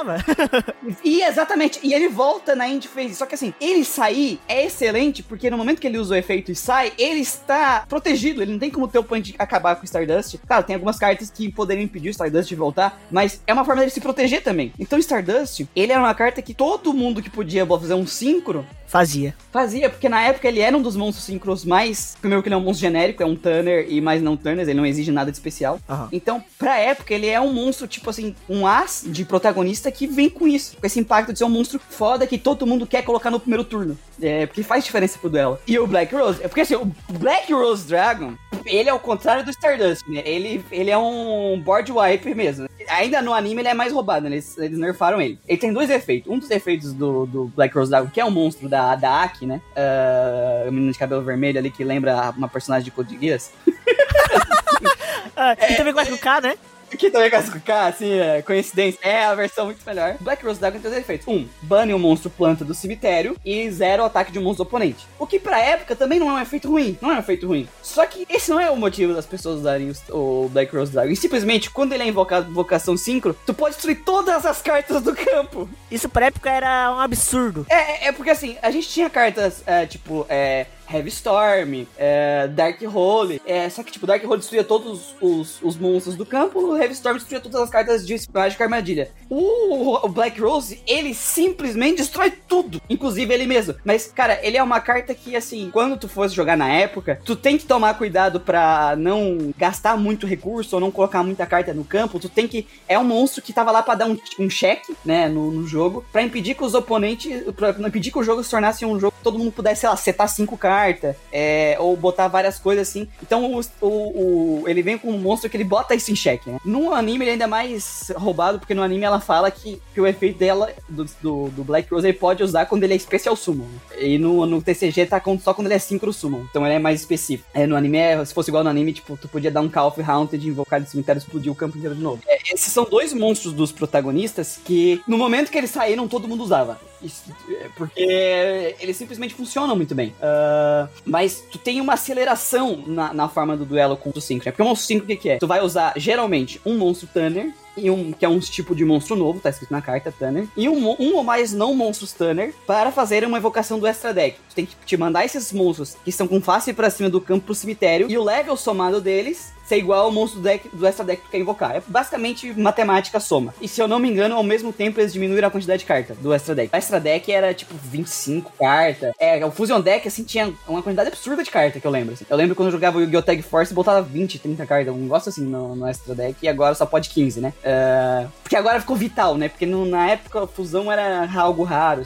Speaker 3: E exatamente, e ele volta na End Phase, só que assim, ele sair é excelente, porque no momento que ele usa o efeito e sai, ele está protegido, ele não tem como ter o oponente acabar com o Stardust. Claro, tem algumas cartas que poderiam impedir o Stardust de voltar, mas é uma forma dele se proteger também. Então o Stardust, ele era uma carta que todo mundo que podia dia fazer um synchro,
Speaker 4: Fazia,
Speaker 3: porque na época ele era um dos monstros synchros mais... Primeiro que ele é um monstro genérico, é um Tanner e mais não Tanners, ele não exige nada de especial.
Speaker 4: Aham.
Speaker 3: Então, pra época, ele é um monstro, tipo assim, um as de protagonista que vem com isso. Com esse impacto de ser um monstro foda que todo mundo quer colocar no primeiro turno. Porque faz diferença pro duelo. E o Black Rose, porque assim, o Black Rose Dragon, ele é o contrário do Stardust, né? Ele é um board wipe mesmo. Ainda no anime ele é mais roubado, né? Eles nerfaram ele. Ele tem 2 efeitos. Um dos efeitos do Black Rose Dragon, que é um monstro da Aki, né? A menina de cabelo vermelho ali que lembra uma personagem de Code Geass.
Speaker 4: E também gosta do K, né?
Speaker 3: Que também começa com K, assim, coincidência. É a versão muito melhor. Black Rose Dragon tem 2 efeitos. Bane um monstro planta do cemitério e 0 ataque de um monstro oponente. O que pra época também não é um efeito ruim. Só que esse não é o motivo das pessoas usarem o Black Rose Dragon. E simplesmente, quando ele é invocado invocação síncro, tu pode destruir todas as cartas do campo.
Speaker 4: Isso pra época era um absurdo.
Speaker 3: É porque assim, a gente tinha cartas, Heavy Storm, Dark Hole, só que tipo, Dark Hole destruía todos os monstros do campo, o Heavy Storm destruía todas as cartas de Mágica Armadilha. O Black Rose, ele simplesmente destrói tudo, inclusive ele mesmo. Mas, cara, ele é uma carta que, assim, quando tu fosse jogar na época, tu tem que tomar cuidado pra não gastar muito recurso ou não colocar muita carta no campo, é um monstro que tava lá pra dar um check, né, no jogo, pra impedir que os oponentes, pra impedir que o jogo se tornasse um jogo que todo mundo pudesse, sei lá, setar 5 cartas, ou botar várias coisas assim. Então ele vem com um monstro que ele bota isso em xeque, né? No anime ele ainda é mais roubado, porque no anime ela fala que o efeito dela, do Black Rose, ele pode usar quando ele é Special Summon, né? E no TCG tá só quando ele é Synchro Summon, então ele é mais específico. No anime, se fosse igual no anime, tipo, tu podia dar um Call of Haunted, invocar de cemitério e explodir o campo inteiro de novo. Esses são 2 monstros dos protagonistas que, no momento que eles saíram, todo mundo usava. Porque eles simplesmente funcionam muito bem. Mas tu tem uma aceleração na forma do duelo com o Synchro, né? Porque o monstro Synchro, o que é? Tu vai usar, geralmente, um monstro Tanner, que é um tipo de monstro novo, tá escrito na carta, Tanner, e um ou mais não monstros Tanner, para fazer uma evocação do Extra Deck. Tu tem que te mandar esses monstros que estão com face pra cima do campo pro cemitério, e o level somado deles ser igual ao monstro do Extra Deck que tu quer invocar. É basicamente matemática soma. E se eu não me engano, ao mesmo tempo eles diminuíram a quantidade de carta do Extra Deck. O Extra Deck era tipo 25 cartas. O Fusion Deck, assim, tinha uma quantidade absurda de carta, que eu lembro. Assim. Eu lembro quando eu jogava o Yu-Gi-Oh! Tag Force, botava 20, 30 cartas. Um negócio assim no Extra Deck, e agora só pode 15, né? Porque agora ficou vital, né? Porque na época a fusão era algo raro.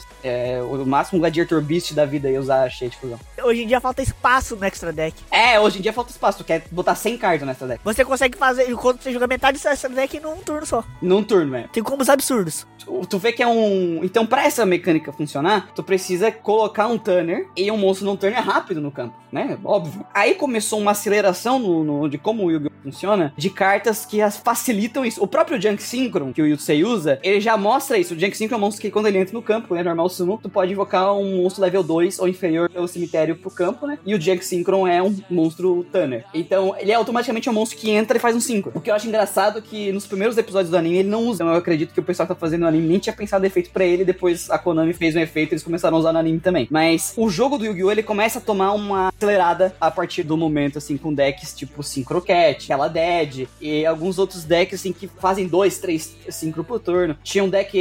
Speaker 3: O máximo Gladiator Beast da vida ia usar cheio de fusão.
Speaker 4: Hoje em dia falta espaço no Extra Deck.
Speaker 3: Hoje em dia falta espaço. Tu quer botar 100 cartas no Extra Deck.
Speaker 4: Você consegue fazer, enquanto você joga metade do Extra Deck num turno só.
Speaker 3: Num turno,
Speaker 4: Tem combos absurdos.
Speaker 3: Tu vê que é um... Então, pra essa mecânica funcionar, tu precisa colocar um Tanner e um monstro não Tanner rápido no campo, né? Óbvio. Aí começou uma aceleração de como o Yu-Gi-Oh! Funciona, de cartas que facilitam isso. O próprio Junk Synchron, que o Yusei usa, ele já mostra isso. O Junk Synchron é um monstro que quando ele entra no campo, né, normal summon, tu pode invocar um monstro level 2 ou inferior pelo cemitério pro campo, né? E o Junk Synchron é um monstro Tanner. Então, ele é automaticamente um monstro que entra e faz um synchro. O que eu acho engraçado é que nos primeiros episódios do anime ele não usa. Então, eu acredito que o pessoal que tá fazendo o anime nem tinha pensado efeito pra ele, depois a Konami fez um efeito e eles começaram a usar no anime também. Mas o jogo do Yu-Gi-Oh! Ele começa a tomar uma acelerada a partir do momento, assim, com decks tipo Synchro Cat, Ela Dead e alguns outros decks, assim, que fazem 2, 3 synchro por turno. Tinha um deck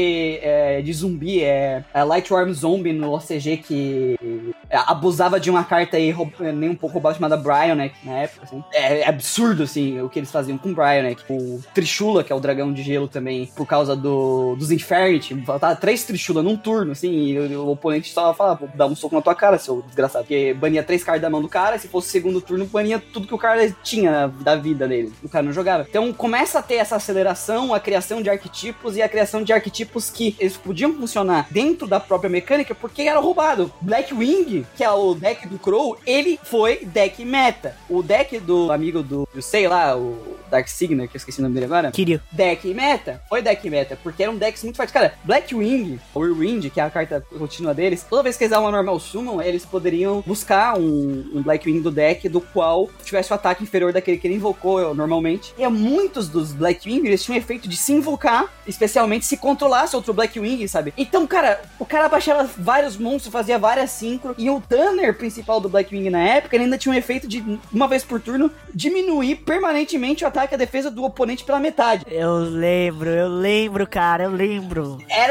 Speaker 3: de zumbi, Lightworm Zombie no OCG que abusava de uma carta aí, nem um pouco roubada, chamada Brionac, na época, assim. É absurdo, assim, o que eles faziam com Brionac. O Trishula, que é o dragão de gelo também, por causa dos Infernity, faltava 3 Trishula num turno, assim, e o oponente só falava, vou dar um soco na tua cara, seu desgraçado. Porque bania 3 cartas da mão do cara, e se fosse o segundo turno, bania tudo que o cara tinha da vida dele. O cara não jogava. Então começa a ter essa aceleração, a criação de arquetipos, e a criação de arquetipos que eles podiam funcionar dentro da própria mecânica, porque era roubado. Blackwing, que é o deck do Crow, ele foi deck meta. O deck do amigo do sei lá, o Dark Signer, que eu esqueci o nome dele agora.
Speaker 4: Kiryu.
Speaker 3: Deck meta. Foi deck meta, porque eram decks muito fortes. Cara, Blackwing, ou Whirlwind, que é a carta contínua deles, toda vez que eles davam uma normal summon, eles poderiam buscar um Blackwing do deck do qual tivesse o ataque inferior daquele que ele invocou normalmente. E muitos dos Blackwing, eles tinham o efeito de se invocar, especialmente se controlasse outro Blackwing, sabe? Então, cara, o cara baixava vários monstros, fazia várias synchro, e o Tanner principal do Blackwing na época, ele ainda tinha um efeito de, uma vez por turno, diminuir permanentemente o ataque e a defesa do oponente pela metade.
Speaker 4: Eu lembro, cara, eu lembro.
Speaker 3: Era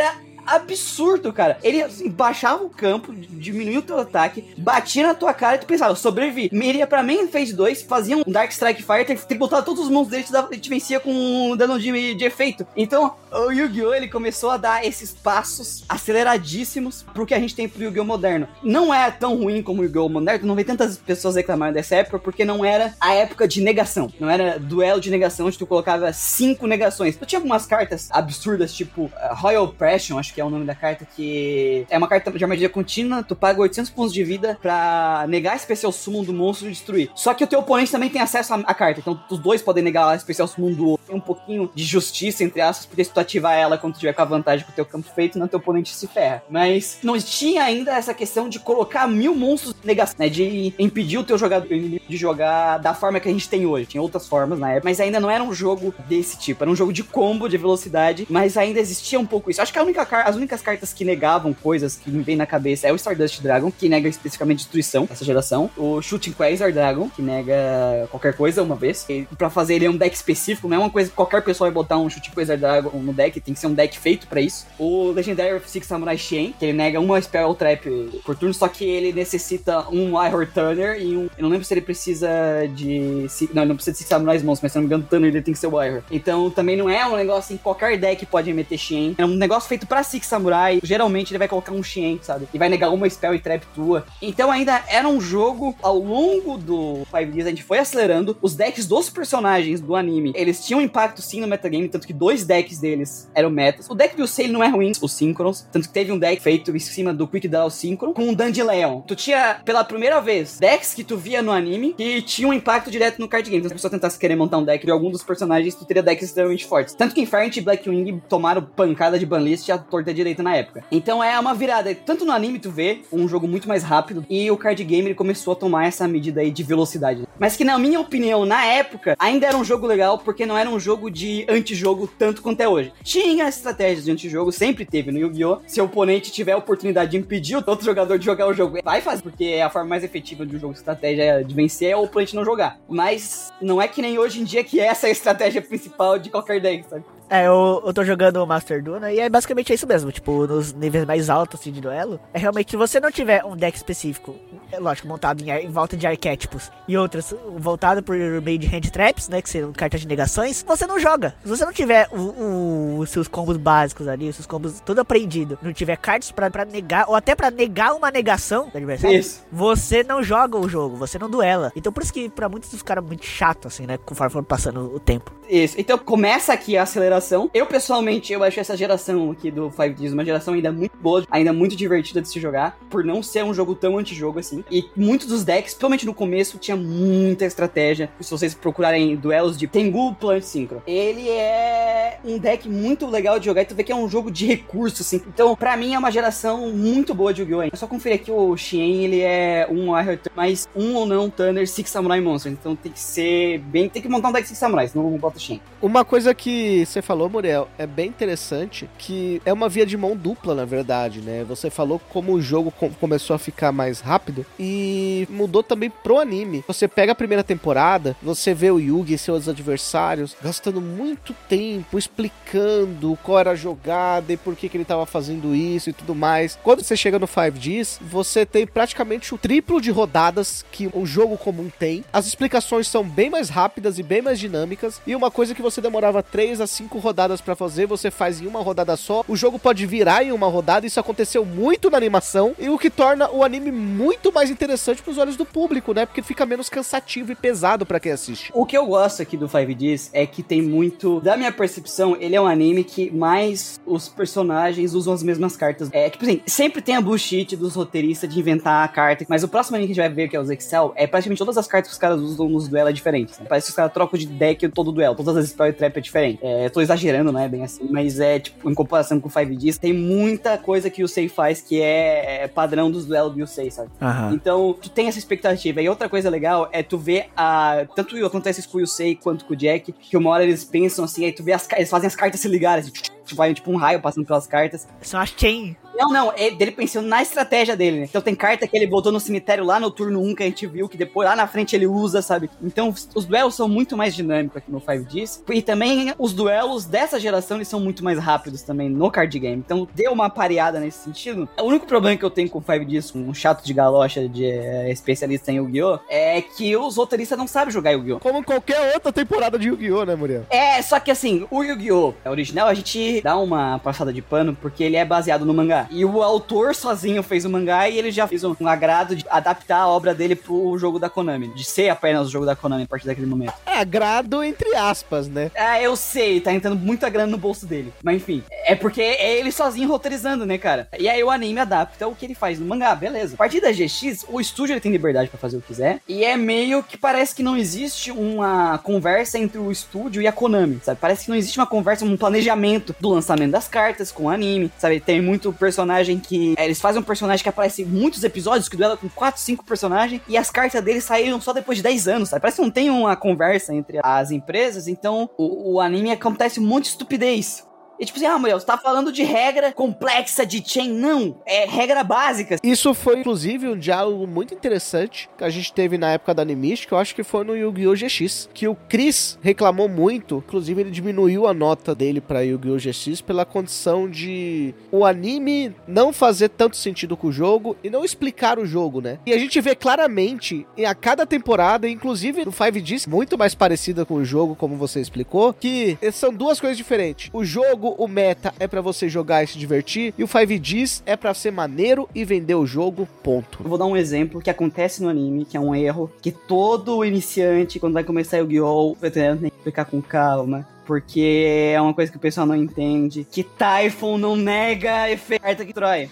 Speaker 3: absurdo, cara. Ele assim, baixava o campo, diminuía o teu ataque, batia na tua cara e tu pensava, eu sobrevivi. Miria pra mim, Phase 2, fazia um Dark Strike Fire, tem que botar todos os monstros dele e te vencia com um dano de efeito. Então, o Yu-Gi-Oh! Ele começou a dar esses passos aceleradíssimos pro que a gente tem pro Yu-Gi-Oh! Moderno. Não é tão ruim como o Yu-Gi-Oh! Moderno, não vê tantas pessoas reclamarem dessa época, porque não era a época de negação. Não era duelo de negação, onde tu colocava 5 negações. Tu tinha algumas cartas absurdas, tipo Royal Pression, acho que é o nome da carta, que é uma carta de armadilha contínua, tu paga 800 pontos de vida pra negar a Special Summon do monstro e destruir. Só que o teu oponente também tem acesso à carta, então os dois podem negar a Special Summon do outro. Tem um pouquinho de justiça, entre aspas, porque se tu ativar ela quando tu tiver com a vantagem com o teu campo feito, não, teu oponente se ferra. Mas não tinha ainda essa questão de colocar 1000 monstros de negação, né, de impedir o teu jogador inimigo de jogar da forma que a gente tem hoje. Tinha outras formas na época, mas ainda não era um jogo desse tipo, era um jogo de combo, de velocidade, mas ainda existia um pouco isso. Acho que as únicas cartas que negavam coisas que me vem na cabeça é o Stardust Dragon, que nega especificamente destruição dessa geração, o Shooting Quasar Dragon, que nega qualquer coisa uma vez, e pra fazer ele é um deck específico, não é uma coisa que qualquer pessoa vai botar um Shooting Quasar Dragon no deck, tem que ser um deck feito pra isso. O Legendary Six Samurai Shen, que ele nega uma Spell Trap por turno, só que ele necessita um Iron Turner e um... Eu não lembro se ele precisa de... Não, ele não precisa de Six Samurais Monstros, mas se não me engano, o Turner ele tem que ser o Iron. Então também não é um negócio assim, qualquer deck pode meter Shen. É um negócio feito pra Six Samurai. Geralmente ele vai colocar um Shen, sabe? E vai negar uma Spell e Trap tua. Então ainda era um jogo, ao longo do 5Ds, a gente foi acelerando. Os decks dos personagens do anime, eles tinham impacto sim no metagame, tanto que 2 decks deles eram metas. O deck do Yusei não é ruim, o Synchros, tanto que teve um deck feito em cima do Quick Draw Synchro com o Dandelion. Tu tinha, pela primeira vez, decks que tu via no anime que tinham um impacto direto no card game. Então se a pessoa tentasse querer montar um deck de algum dos personagens, tu teria decks extremamente fortes. Tanto que Inferno e Blackwing tomaram pancada de banlist à torta direita na época. Então é uma virada. Tanto no anime tu vê um jogo muito mais rápido e o card game ele começou a tomar essa medida aí de velocidade. Mas que na minha opinião, na época, ainda era um jogo legal porque não era um jogo de antijogo tanto quanto é hoje. Tinha estratégias de antijogo, sempre teve no Yu-Gi-Oh! Se o oponente tiver a oportunidade de impedir o outro jogador de jogar o jogo, vai fazer, porque é a forma mais efetiva de um jogo de estratégia de vencer é o oponente não jogar. Mas não é que nem hoje em dia que essa é a estratégia principal de qualquer deck, sabe?
Speaker 4: Eu tô jogando o Master Duel, né? E é basicamente isso mesmo. Tipo, nos níveis mais altos assim, de duelo, é realmente se você não tiver um deck específico, é lógico, montado em volta de arquétipos e outras voltado por meio de hand traps, né? Que seriam cartas de negações, você não joga. Se você não tiver os seus combos básicos ali, os seus combos tudo aprendido, não tiver cartas pra negar, ou até pra negar uma negação do adversário, isso, você não joga o jogo, você não duela. Então por isso que pra muitos dos caras muito chato, assim, né? Conforme for passando o tempo.
Speaker 3: Isso, então começa aqui a aceleração. Eu, pessoalmente, eu acho essa geração aqui do 5Ds uma geração ainda muito boa, ainda muito divertida de se jogar, por não ser um jogo tão antijogo assim. E muitos dos decks, principalmente no começo, tinha muita estratégia. Se vocês procurarem duelos de Tengu Plant Synchro, ele é um deck muito legal de jogar e tu vê que é um jogo de recursos, assim. Então, pra mim, é uma geração muito boa de Yu-Gi-Oh! É só conferir aqui o Shen, ele é um mais um ou não Turner Six Samurai Monster. Então tem que ser bem... Tem que montar um deck Six Samurais, não bota o Shen.
Speaker 2: Uma coisa que você falou, Muriel, é bem interessante, que é uma via de mão dupla, na verdade, né? Você falou como o jogo começou a ficar mais rápido e mudou também pro anime. Você pega a primeira temporada, você vê o Yugi e seus adversários gastando muito tempo explicando qual era a jogada e por que ele tava fazendo isso e tudo mais. Quando você chega no 5Ds, você tem praticamente o triplo de rodadas que o jogo comum tem. As explicações são bem mais rápidas e bem mais dinâmicas, e uma coisa que você demorava 3 a 5 rodadas pra fazer, você faz em uma rodada só. O jogo pode virar em uma rodada, isso aconteceu muito na animação, e o que torna o anime muito mais interessante pros olhos do público, né? Porque fica menos cansativo e pesado pra quem assiste.
Speaker 3: O que eu gosto aqui do 5Ds é que tem muito... Da minha percepção, ele é um anime que mais os personagens usam as mesmas cartas. É, tipo assim, sempre tem a bullshit dos roteiristas de inventar a carta, mas o próximo anime que a gente vai ver, que é os Excel, é praticamente todas as cartas que os caras usam nos duelos diferentes, né? Parece que os caras trocam de deck todo duelo, todas as spell e trap é diferente. Eu tô exagerando, não é bem assim, mas é, tipo, em comparação com o 5Ds, tem muita coisa que o Yusei faz que é padrão dos duelos do Yusei, sabe? Uhum. Então, tu tem essa expectativa. E outra coisa legal é tu ver tanto acontece isso com o Yusei quanto com o Jack, que uma hora eles pensam assim, aí tu vê eles fazem as cartas se ligarem, assim, vai tipo um raio passando pelas cartas.
Speaker 4: São as chain.
Speaker 3: Não, é dele pensando na estratégia dele, né? Então tem carta que ele botou no cemitério lá no turno 1 que a gente viu, que depois lá na frente ele usa, sabe? Então os duelos são muito mais dinâmicos aqui no 5Ds. E também os duelos dessa geração, eles são muito mais rápidos também no card game. Então deu uma pareada nesse sentido. O único problema que eu tenho com o 5Ds, com um chato de galocha de especialista em Yu-Gi-Oh! É que os roteiristas não sabem jogar Yu-Gi-Oh!
Speaker 2: Como qualquer outra temporada de Yu-Gi-Oh, né, Muriel?
Speaker 3: Só que assim, o Yu-Gi-Oh! Original, a gente dá uma passada de pano porque ele é baseado no mangá. E o autor sozinho fez o mangá e ele já fez um agrado de adaptar a obra dele pro jogo da Konami. De ser apenas o jogo da Konami a partir daquele momento.
Speaker 2: Agrado entre aspas, né?
Speaker 3: Eu sei, tá entrando muita grana no bolso dele. Mas enfim, é porque é ele sozinho roteirizando, né, cara? E aí o anime adapta o que ele faz no mangá, beleza. A partir da GX, o estúdio ele tem liberdade pra fazer o que quiser. E é meio que parece que não existe uma conversa entre o estúdio e a Konami, sabe? Parece que não existe uma conversa, um planejamento do lançamento das cartas com o anime, sabe? Tem muito personagem que... eles fazem um personagem que aparece em muitos episódios, que duela com 4, 5 personagens, e as cartas deles saíram só depois de 10 anos, sabe? Parece que não tem uma conversa entre as empresas, então o anime acontece um monte de estupidez. E tipo assim, Muriel, você tá falando de regra complexa de chain? Não, é regra básica.
Speaker 2: Isso foi, inclusive, um diálogo muito interessante que a gente teve na época da Animist, que eu acho que foi no Yu-Gi-Oh! GX, que o Chris reclamou muito, inclusive ele diminuiu a nota dele pra Yu-Gi-Oh! GX pela condição de o anime não fazer tanto sentido com o jogo e não explicar o jogo, né? E a gente vê claramente, a cada temporada, inclusive no 5Ds, muito mais parecida com o jogo, como você explicou, que são duas coisas diferentes. O jogo, o meta é pra você jogar e se divertir, e o 5Ds é pra ser maneiro e vender o jogo, ponto.
Speaker 3: Eu vou dar um exemplo que acontece no anime, que é um erro que todo iniciante, quando vai começar Yu-Gi-Oh!, tem que explicar com calma, porque é uma coisa que o pessoal não entende, que Typhon não nega efeito que destrói.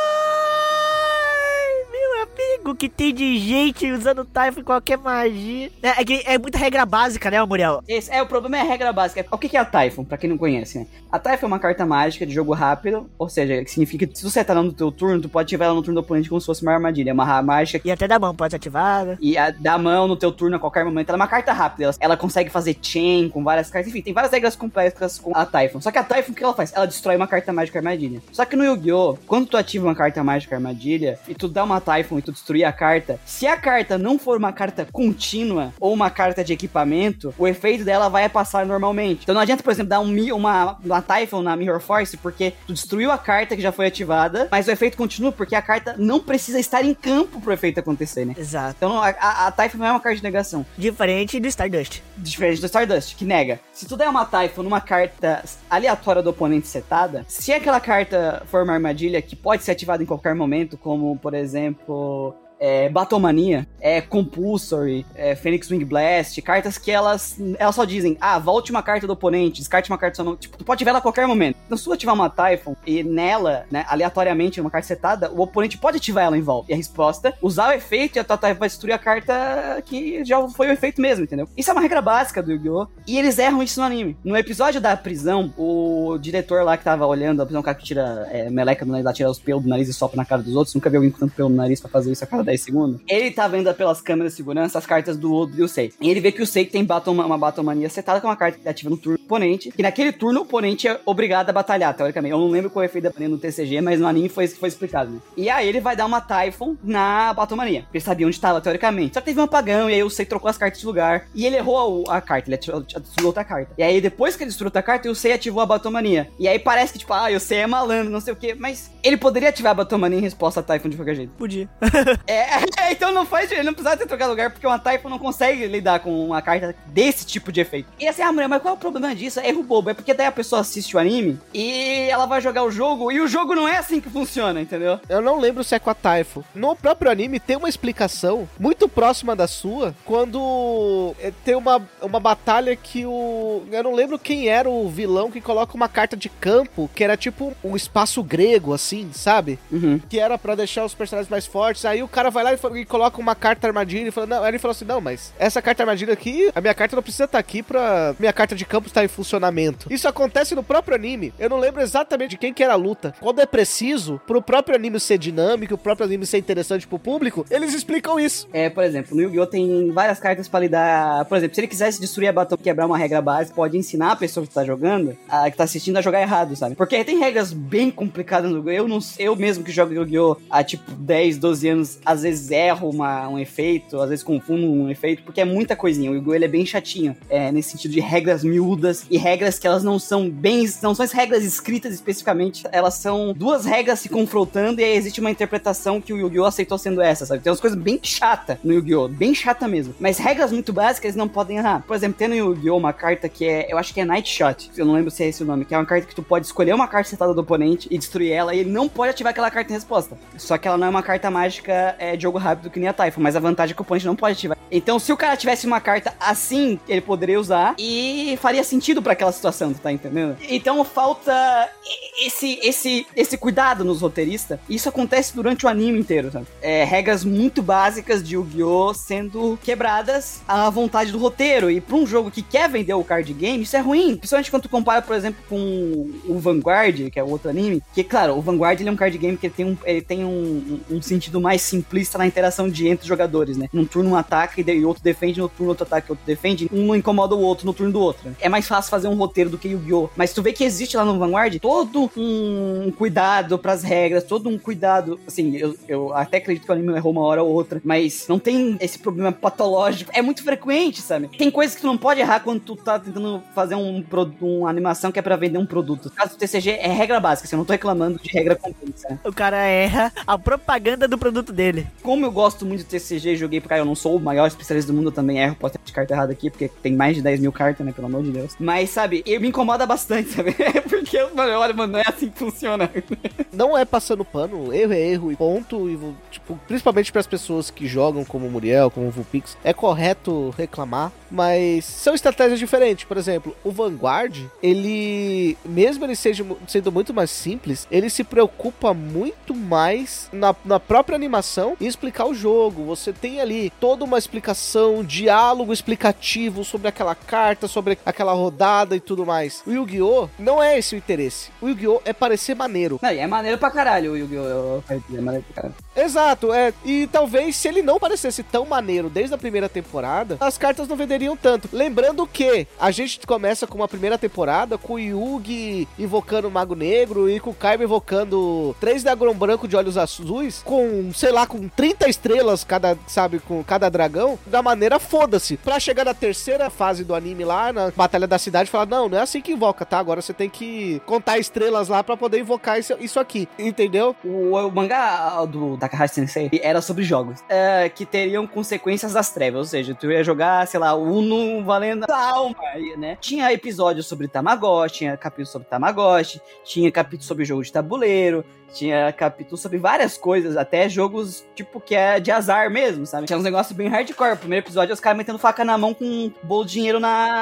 Speaker 4: Que tem de gente usando Typhon em qualquer magia. É muita regra básica, né, Muriel?
Speaker 3: O problema é a regra básica. O que é a Typhon, pra quem não conhece, né? A Typhon é uma carta mágica de jogo rápido, ou seja, que significa que se você tá no teu turno, tu pode ativar ela no turno do oponente como se fosse uma armadilha. É uma mágica.
Speaker 4: E até da mão pode ser ativada.
Speaker 3: E da mão no teu turno a qualquer momento. Ela é uma carta rápida. Ela consegue fazer chain com várias cartas. Enfim, tem várias regras complexas com a Typhon. Só que a Typhon, o que ela faz? Ela destrói uma carta mágica armadilha. Só que no Yu-Gi-Oh!, quando tu ativa uma carta mágica armadilha e tu dá uma Typhon e tu destruir a carta, se a carta não for uma carta contínua ou uma carta de equipamento, o efeito dela vai passar normalmente. Então não adianta, por exemplo, dar uma Typhon na Mirror Force, porque tu destruiu a carta que já foi ativada, mas o efeito continua porque a carta não precisa estar em campo pro efeito acontecer, né?
Speaker 4: Exato.
Speaker 3: Então a Typhon não é uma carta de negação.
Speaker 4: Diferente do Stardust.
Speaker 3: Diferente do Stardust, que nega. Se tu der uma Typhon numa carta aleatória do oponente setada, se aquela carta for uma armadilha que pode ser ativada em qualquer momento, como, por exemplo... Batomania, Compulsory, Phoenix Wing Blast, cartas que elas só dizem, volte uma carta do oponente, descarte uma carta do seu nome, tipo, tu pode ativar ela a qualquer momento. Então se tu ativar uma Typhon e nela, né, aleatoriamente, uma carta setada, o oponente pode ativar ela em volta. E a resposta, usar o efeito e a tua Typhon vai destruir a carta que já foi o efeito mesmo, entendeu? Isso é uma regra básica do Yu-Gi-Oh! E eles erram isso no anime. No episódio da prisão, o diretor lá que tava olhando a prisão, o cara que tira meleca do nariz, lá tira os pelos do nariz e sopra na cara dos outros, nunca viu alguém com tanto pelo no nariz pra fazer isso a cada 10 segundos. Ele tá vendo pelas câmeras de segurança as cartas do Yusei. E ele vê que o Yusei tem uma Batomania setada, que é uma carta que ativa no turno do oponente. E naquele turno o oponente é obrigado a batalhar, teoricamente. Eu não lembro qual é o efeito da Batomania no TCG, mas no anime foi explicado, né? E aí ele vai dar uma Typhon na Batomania. Ele sabia onde tava, teoricamente. Só que teve um apagão, e aí o Yusei trocou as cartas de lugar. E ele errou a carta, ele destruiu outra carta. E aí depois que ele destruiu outra carta, o Yusei ativou a Batomania. E aí parece que, tipo, o Yusei é malandro, não sei o quê. Mas ele poderia ativar a Batomania em resposta a Typhon de qualquer jeito.
Speaker 4: Podia.
Speaker 3: Então ele não precisava ter trocado lugar, porque uma Typhon não consegue lidar com uma carta desse tipo de efeito. E assim, mulher, mas qual é o problema disso? É erro bobo, é porque daí a pessoa assiste o anime e ela vai jogar o jogo, e o jogo não é assim que funciona, entendeu?
Speaker 2: Eu não lembro se é com a Typhon. No próprio anime tem uma explicação muito próxima da sua, quando tem uma batalha que eu não lembro quem era o vilão que coloca uma carta de campo, que era tipo um espaço grego, assim, sabe?
Speaker 3: Uhum.
Speaker 2: Que era pra deixar os personagens mais fortes, aí o cara cara vai lá e coloca uma carta armadilha e fala, não, aí ele falou assim, não, mas essa carta armadilha aqui, a minha carta não precisa estar aqui pra minha carta de campo estar em funcionamento. Isso acontece no próprio anime. Eu não lembro exatamente de quem que era a luta. Quando é preciso, pro próprio anime ser dinâmico, o próprio anime ser interessante pro público, eles explicam isso.
Speaker 3: Por exemplo, no Yu-Gi-Oh! Tem várias cartas pra lidar. Por exemplo, se ele quisesse destruir a batom, quebrar uma regra básica, pode ensinar a pessoa que tá jogando, que tá assistindo, a jogar errado, sabe? Porque tem regras bem complicadas no Yu-Gi-Oh! Eu mesmo que jogo Yu-Gi-Oh! Há tipo 10, 12 anos, às vezes erro um efeito, às vezes confundo um efeito, porque é muita coisinha. O Yu-Gi-Oh! Ele é bem chatinho, nesse sentido de regras miúdas e regras que elas não são as regras escritas especificamente, elas são duas regras se confrontando e aí existe uma interpretação que o Yu-Gi-Oh! Aceitou sendo essa, sabe? Tem umas coisas bem chatas no Yu-Gi-Oh! Bem chata mesmo. Mas regras muito básicas eles não podem errar. Por exemplo, tem no Yu-Gi-Oh! Uma carta que eu acho que é Night Shot, eu não lembro se é esse o nome, que é uma carta que tu pode escolher uma carta setada do oponente e destruir ela e ele não pode ativar aquela carta em resposta. Só que ela não é uma carta mágica de jogo rápido que nem a Typhon, mas a vantagem é que o oponente não pode ativar. Então, se o cara tivesse uma carta assim, ele poderia usar e faria sentido pra aquela situação, tu tá entendendo? Então, falta esse cuidado nos roteiristas. Isso acontece durante o anime inteiro, sabe? Regras muito básicas de Yu-Gi-Oh! Sendo quebradas à vontade do roteiro. E pra um jogo que quer vender o card game, isso é ruim. Principalmente quando tu compara, por exemplo, com o Vanguard, que é o outro anime. Que, claro, o Vanguard ele é um card game que ele tem um sentido mais simplista na interação entre os jogadores, né? Num turno um ataca e outro defende, no turno outro ataca e outro defende. Um não incomoda o outro no turno do outro. Né? É mais fácil fazer um roteiro do que Yu-Gi-Oh! Mas tu vê que existe lá no Vanguard todo um cuidado pras regras, todo um cuidado, assim, eu até acredito que o anime errou uma hora ou outra, mas não tem esse problema patológico. É muito frequente, sabe? Tem coisas que tu não pode errar quando tu tá tentando fazer uma animação que é pra vender um produto. No caso do TCG, é regra básica, assim, eu não tô reclamando de regra complexa, né?
Speaker 4: O cara erra a propaganda do produto dele.
Speaker 3: Como eu gosto muito de TCG e joguei pra cá, eu não sou o maior especialista do mundo, eu também erro, posso ter de carta errada aqui, porque tem mais de 10 mil cartas, né, pelo amor de Deus. Mas, sabe, me incomoda bastante, sabe? Porque, olha, mano, não é assim que funciona.
Speaker 2: Não é passando pano, erro é erro e ponto, e, tipo, principalmente pras pessoas que jogam como o Muriel, como o Vulpix, é correto reclamar, mas são estratégias diferentes. Por exemplo, o Vanguard, ele, mesmo ele sendo muito mais simples, ele se preocupa muito mais na própria animação e explicar o jogo. Você tem ali toda uma explicação, diálogo explicativo sobre aquela carta, sobre aquela rodada e tudo mais. O Yu-Gi-Oh! Não é esse o interesse. O Yu-Gi-Oh! É parecer maneiro.
Speaker 3: Não, é maneiro pra caralho o Yu-Gi-Oh! É maneiro pra caralho.
Speaker 2: Exato, e talvez se ele não parecesse tão maneiro desde a primeira temporada, as cartas não venderiam tanto. Lembrando que a gente começa com uma primeira temporada com o Yugi invocando o Mago Negro e com o Kaiba invocando 3 dragão branco de olhos azuis com, sei lá, com 30 estrelas com cada dragão, da maneira foda-se. Pra chegar na terceira fase do anime lá, na Batalha da Cidade, falar, não é assim que invoca, tá? Agora você tem que contar estrelas lá pra poder invocar isso aqui, entendeu?
Speaker 3: O mangá do Takahashi Sensei era sobre jogos que teriam consequências das trevas, ou seja, tu ia jogar, sei lá, Uno valendo a alma, né? Tinha episódios sobre Tamagotchi, tinha capítulo sobre Tamagotchi, tinha capítulo sobre jogo de tabuleiro, tinha capítulo sobre várias coisas, até jogos, tipo, que é de azar mesmo, sabe? Tinha uns negócios bem hardcore. O primeiro episódio, os caras metendo faca na mão com um bolo de dinheiro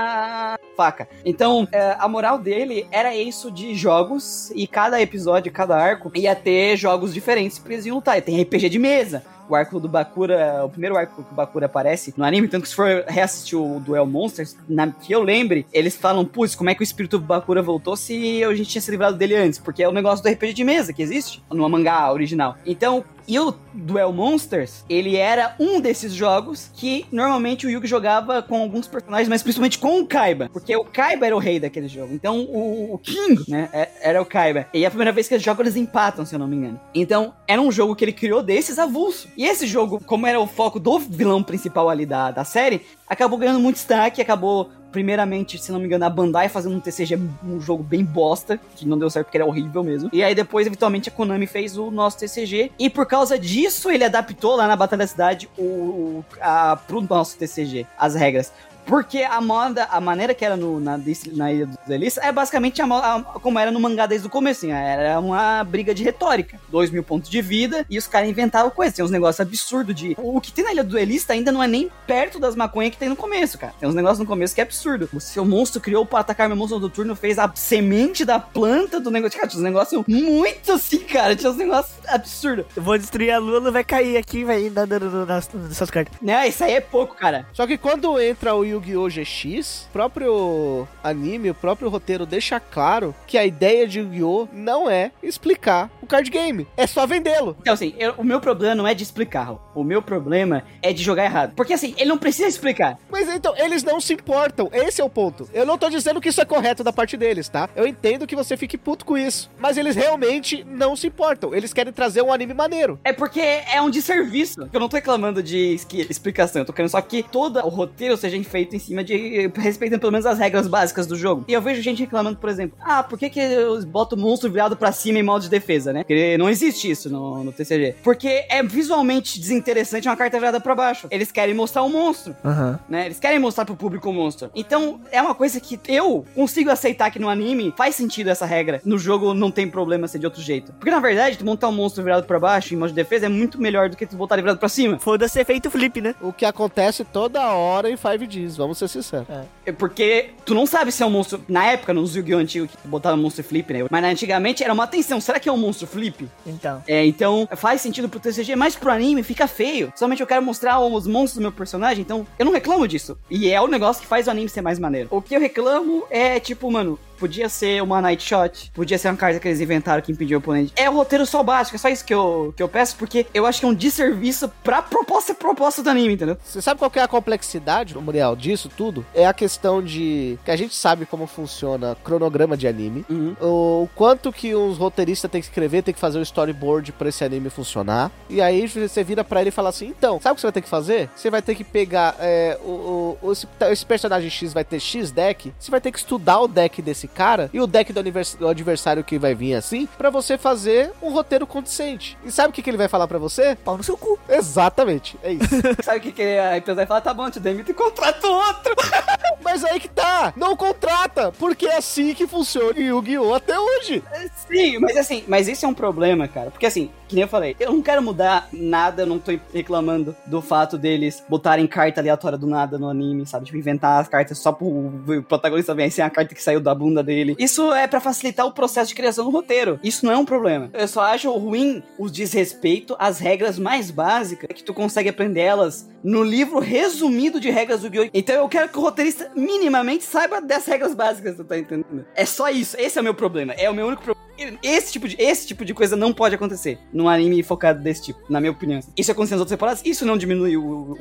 Speaker 3: na faca. Então, a moral dele era isso de jogos, e cada episódio, cada arco, ia ter jogos diferentes pra eles iam lutar. E tem RPG de mesa. O arco do Bakura, o primeiro arco que o Bakura aparece no anime, tanto que se for reassistir o Duel Monsters, que eu lembre, eles falam, putz, como é que o espírito do Bakura voltou se a gente tinha se livrado dele antes? Porque é o negócio do RPG de mesa que existe no mangá original. Então, e o Duel Monsters, ele era um desses jogos que normalmente o Yugi jogava com alguns personagens, mas principalmente com o Kaiba, porque o Kaiba era o rei daquele jogo. Então o King, né, era o Kaiba. E a primeira vez que eles jogam, eles empatam, se eu não me engano. Então era um jogo que ele criou desses avulso. E esse jogo, como era o foco do vilão principal ali da série, acabou ganhando muito destaque, acabou... Primeiramente, se não me engano, a Bandai fazendo um TCG, um jogo bem bosta, que não deu certo porque era horrível mesmo. E aí depois, eventualmente, a Konami fez o nosso TCG. E por causa disso, ele adaptou lá na Batalha da Cidade pro nosso TCG, as regras. Porque a maneira que era na Ilha dos Duelistas é basicamente como era no mangá desde o começo, assim, era uma briga de retórica. 2.000 pontos de vida e os caras inventavam coisas, tem uns negócios absurdos de... O que tem na Ilha do Duelista ainda não é nem perto das maconhas que tem no começo, cara. Tem uns negócios no começo que é absurdo. O seu monstro criou pra atacar meu monstro do turno, fez a semente da planta do negócio. Cara, tinha uns negócios muito assim, cara. Tinha uns negócios absurdos.
Speaker 4: Eu vou destruir a lua, vai cair aqui, vai dando nas suas cartas.
Speaker 3: Não, isso aí é pouco, cara.
Speaker 2: Só que quando entra o Yu-Gi-Oh! GX, o próprio anime, o próprio roteiro deixa claro que a ideia de Yu-Gi-Oh! Não é explicar o card game, é só vendê-lo.
Speaker 3: Então, assim, o meu problema não é de explicar, o meu problema é de jogar errado. Porque, assim, ele não precisa explicar.
Speaker 2: Mas então, eles não se importam, esse é o ponto. Eu não tô dizendo que isso é correto da parte deles, tá? Eu entendo que você fique puto com isso, mas eles realmente não se importam. Eles querem trazer um anime maneiro.
Speaker 3: É porque é um desserviço. Eu não tô reclamando de explicação, eu tô querendo só que todo o roteiro seja feito em cima de... respeitando pelo menos as regras básicas do jogo. E eu vejo gente reclamando, por exemplo, por que eu boto o monstro virado pra cima em modo de defesa, né? Porque não existe isso no TCG. Porque é visualmente desinteressante uma carta virada pra baixo. Eles querem mostrar o monstro, né? Eles querem mostrar pro público o monstro. Então, é uma coisa que eu consigo aceitar que no anime faz sentido essa regra. No jogo não tem problema ser de outro jeito. Porque, na verdade, tu montar um monstro virado pra baixo em modo de defesa é muito melhor do que tu botar ele virado pra cima.
Speaker 4: Foda-se efeito flip, né?
Speaker 2: O que acontece toda hora em 5Ds, vamos ser sinceros.
Speaker 3: É porque tu não sabe se é um monstro... Na época, nos Yu-Gi-Oh! Antigo, que botava monstro flip, né? Mas antigamente era uma atenção. Será que é um monstro flip?
Speaker 4: Então.
Speaker 3: Então faz sentido pro TCG, mas pro anime fica feio. Somente eu quero mostrar os monstros do meu personagem, então eu não reclamo disso. E é o negócio que faz o anime ser mais maneiro. O que eu reclamo é, tipo, mano... Podia ser uma Night Shot, podia ser uma carta que eles inventaram que impediu o oponente. É o roteiro só básico, é só isso que eu peço, porque eu acho que é um desserviço pra proposta do anime, entendeu?
Speaker 2: Você sabe qual que é a complexidade, Muriel, disso tudo? É a questão de... que a gente sabe como funciona cronograma de anime, o quanto que os roteiristas têm que escrever, tem que fazer o storyboard pra esse anime funcionar, e aí você vira pra ele e fala assim, então, sabe o que você vai ter que fazer? Você vai ter que pegar esse personagem X vai ter X deck, você vai ter que estudar o deck desse cara e o deck do adversário que vai vir assim, pra você fazer um roteiro condizente. E sabe o que ele vai falar pra você?
Speaker 4: Pau no seu cu.
Speaker 2: Exatamente, é isso.
Speaker 3: Sabe o que a empresa vai falar? Tá bom, te demito e contrata outro.
Speaker 2: Mas aí que tá, não contrata, porque é assim que funciona Yu-Gi-Oh! Até hoje.
Speaker 3: Sim, mas esse é um problema, cara, porque assim, que nem eu falei, eu não quero mudar nada, eu não tô reclamando do fato deles botarem carta aleatória do nada no anime, sabe, tipo, inventar as cartas só pro protagonista vencer a carta que saiu da bunda dele. Isso é pra facilitar o processo de criação do roteiro. Isso não é um problema. Eu só acho ruim o desrespeito às regras mais básicas, que tu consegue aprender elas no livro resumido de regras do Yu-Gi-Oh! Então eu quero que o roteirista minimamente saiba das regras básicas, tu tá entendendo? É só isso. Esse é o meu problema. É o meu único problema. Esse tipo de coisa não pode acontecer num anime focado desse tipo, na minha opinião. Isso aconteceu nas outras temporadas, isso não diminui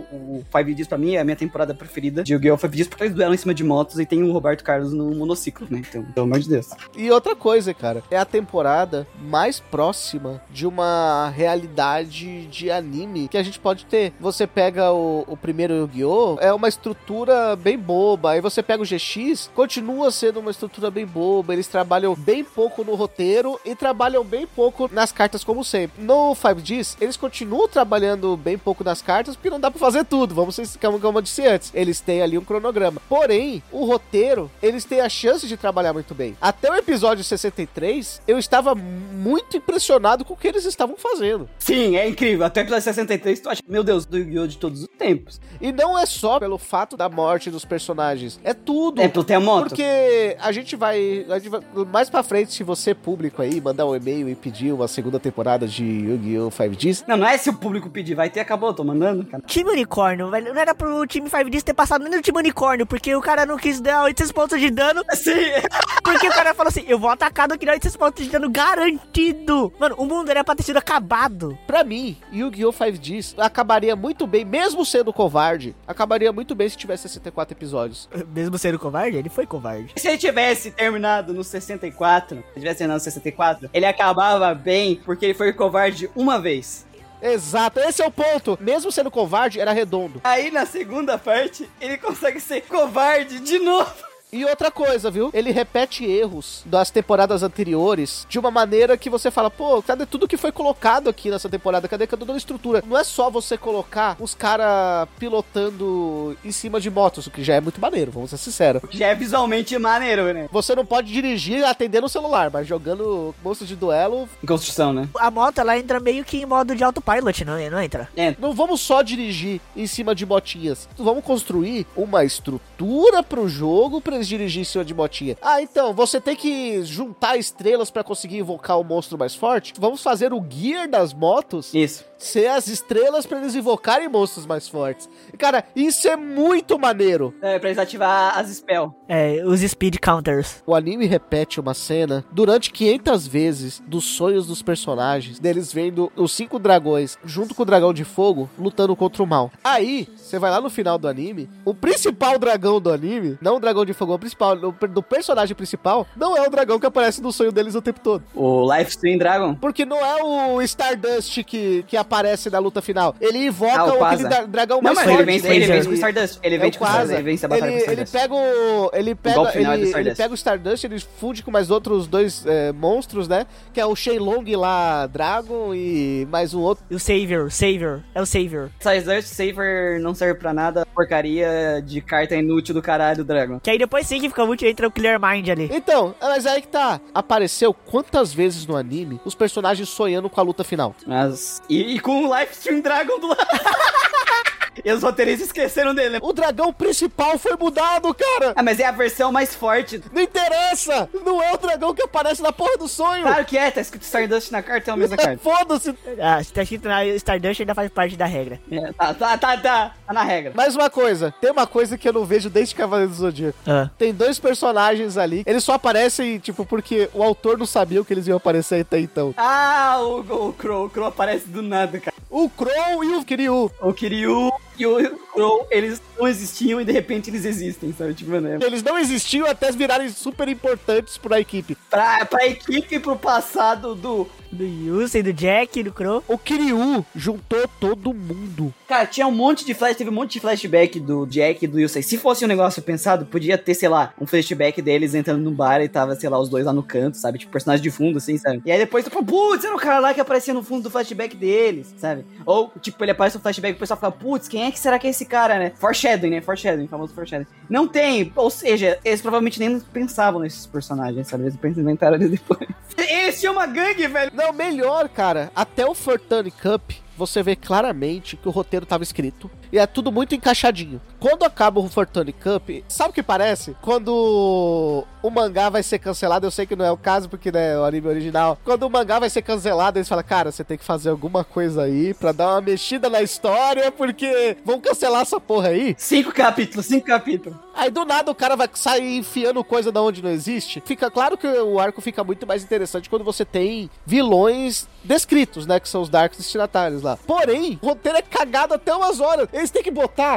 Speaker 3: o 5Ds pra mim, é a minha temporada preferida de Yu-Gi-Oh! 5Ds, porque eles duelam em cima de motos e tem o Roberto Carlos no monociclo, né? Então, pelo amor de Deus.
Speaker 2: E outra coisa, cara, é a temporada mais próxima de uma realidade de anime que a gente pode ter. Você pega o primeiro Yu-Gi-Oh! É uma estrutura bem boba, aí você pega o GX, continua sendo uma estrutura bem boba, eles trabalham bem pouco no roteiro e trabalham bem pouco nas cartas como sempre. No 5Ds, eles continuam trabalhando bem pouco nas cartas porque não dá pra fazer tudo, vamos ser como eu disse antes. Eles têm ali um cronograma. Porém, o roteiro, eles têm a chance de trabalhar muito bem. Até o episódio 63, eu estava muito impressionado com o que eles estavam fazendo.
Speaker 3: Sim, é incrível. Até o episódio 63, tu acha, meu Deus, do Yu-Gi-Oh! De todos os tempos.
Speaker 2: E não é só pelo fato da morte dos personagens, é tudo.
Speaker 3: É pelo Terremoto.
Speaker 2: Porque a gente vai mais pra frente, se você público aí, mandar um e-mail e pedir uma segunda temporada de Yu-Gi-Oh! 5Ds.
Speaker 3: Não é se o público pedir, vai ter, acabou, eu tô mandando, cara.
Speaker 4: Time Unicórnio, velho, não era pro time 5Ds ter passado nem no time Unicórnio, porque o cara não quis dar 800 pontos de dano.
Speaker 3: Sim.
Speaker 4: Porque o cara falou assim, eu vou atacar do que dá 800 pontos de dano garantido. Mano, o mundo era pra ter sido acabado.
Speaker 2: Pra mim, Yu-Gi-Oh! 5Ds acabaria muito bem, mesmo sendo covarde, acabaria muito bem se tivesse 64 episódios.
Speaker 4: Mesmo sendo covarde, ele foi covarde.
Speaker 3: Se ele tivesse terminado no 64, se tivesse terminado no 64, ele acabava bem porque ele foi covarde uma vez.
Speaker 2: Exato, esse é o ponto. Mesmo sendo covarde, era redondo.
Speaker 3: Aí na segunda parte, ele consegue ser covarde de novo.
Speaker 2: E outra coisa, viu? Ele repete erros das temporadas anteriores de uma maneira que você fala, pô, cadê tudo que foi colocado aqui nessa temporada? Cadê toda a estrutura? Não é só você colocar os caras pilotando em cima de motos, o que já é muito maneiro, vamos ser sinceros.
Speaker 3: Já é visualmente maneiro, né?
Speaker 2: Você não pode dirigir atendendo o celular, mas jogando monstros de duelo...
Speaker 3: Em construção, né?
Speaker 4: A moto, ela entra meio que em modo de autopilot, não entra?
Speaker 3: É.
Speaker 2: Não vamos só dirigir em cima de motinhas. Vamos construir uma estrutura pro jogo pra eles dirigir em cima de motinha. Ah, então, você tem que juntar estrelas pra conseguir invocar o monstro mais forte? Vamos fazer o gear das motos
Speaker 3: Isso.
Speaker 2: ser as estrelas pra eles invocarem monstros mais fortes. E, cara, isso é muito maneiro.
Speaker 3: É, pra eles ativar as spell.
Speaker 4: É, os speed counters.
Speaker 2: O anime repete uma cena durante 500 vezes dos sonhos dos personagens, deles vendo os 5 dragões junto com o dragão de fogo lutando contra o mal. Aí, você vai lá no final do anime, o principal dragão do anime, não o dragão de fogo, o principal, do personagem principal, não é o dragão que aparece no sonho deles o tempo todo.
Speaker 3: O Lifestream Dragon.
Speaker 2: Porque não é o Stardust que aparece na luta final. Ele invoca
Speaker 3: o
Speaker 2: aquele dragão
Speaker 3: não,
Speaker 2: mais
Speaker 3: mas
Speaker 2: forte.
Speaker 3: ele vence com o Stardust. Ele vence com o
Speaker 2: Quasa.
Speaker 3: Stardust. Ele vence a batalha com o
Speaker 2: Ele
Speaker 3: Stardust.
Speaker 2: pega o Stardust, ele funde com mais outros 2 monstros, né? Que é o Shenlong lá, Dragon e mais um outro.
Speaker 4: E o Savior. É o Savior.
Speaker 3: Stardust Saver não serve pra nada. Porcaria de carta inútil do caralho do Dragon.
Speaker 4: Que aí depois sim que fica útil, entra o Clear Mind ali.
Speaker 2: Então, mas aí que tá. Apareceu quantas vezes no anime os personagens sonhando com a luta final?
Speaker 3: Mas... E com o Lifestream Dragon do lado. E os roteiristas esqueceram dele.
Speaker 2: O dragão principal foi mudado, cara!
Speaker 3: Ah, mas é a versão mais forte.
Speaker 2: Não interessa! Não é o dragão que aparece na porra do sonho!
Speaker 3: Claro que é, tá escrito Stardust na carta, é a mesma carta.
Speaker 2: Foda-se!
Speaker 4: Ah, se tá escrito na Stardust, ainda faz parte da regra.
Speaker 3: É, tá na regra.
Speaker 2: Mais uma coisa, tem uma coisa que eu não vejo desde Cavaleiro do Zodíaco.
Speaker 4: Ah.
Speaker 2: Tem 2 personagens ali, eles só aparecem, tipo, porque o autor não sabia que eles iam aparecer até então.
Speaker 3: Ah, o Crow aparece do nada, cara.
Speaker 2: O Crow e o Kiryu.
Speaker 3: O Kiryu e o Crow, eles não existiam e de repente eles existem, sabe? Tipo, né?
Speaker 2: Eles não existiam até virarem super importantes pra equipe.
Speaker 3: Pra equipe e pro passado do
Speaker 4: Yusei, do Jack, do Crow.
Speaker 2: O Kiryu juntou todo mundo.
Speaker 3: Cara, tinha um monte de teve um monte de flashback do Jack e do Yusei. Se fosse um negócio pensado, podia ter, sei lá, um flashback deles entrando no bar e tava, sei lá, os dois lá no canto, sabe? Tipo, personagem de fundo, assim, sabe? E aí depois, tipo, putz, era o cara lá que aparecia no fundo do flashback deles, sabe? Ou, tipo, ele aparece no flashback e o pessoal fica, putz, quem é que será que é esse cara, né? Foreshadowing, né? Foreshadowing, famoso foreshadowing. Não tem, ou seja, eles provavelmente nem pensavam nesses personagens, sabe? Eles inventaram eles depois. Eles tinham uma gangue, velho!
Speaker 2: Não, melhor, cara, até o Fortune Cup, você vê claramente que o roteiro tava escrito e é tudo muito encaixadinho. Quando acaba o Fortune Cup, sabe o que parece? Quando o mangá vai ser cancelado, eu sei que não é o caso, porque, né, é o anime original. Quando o mangá vai ser cancelado, eles falam, cara, você tem que fazer alguma coisa aí pra dar uma mexida na história, porque vão cancelar essa porra aí.
Speaker 3: 5 capítulos.
Speaker 2: Aí do nada o cara vai sair enfiando coisa da onde não existe. Fica claro que o arco fica muito mais interessante quando você tem vilões descritos, né, que são os Darks destinatários lá. Porém, o roteiro é cagado até umas horas. Eles têm que botar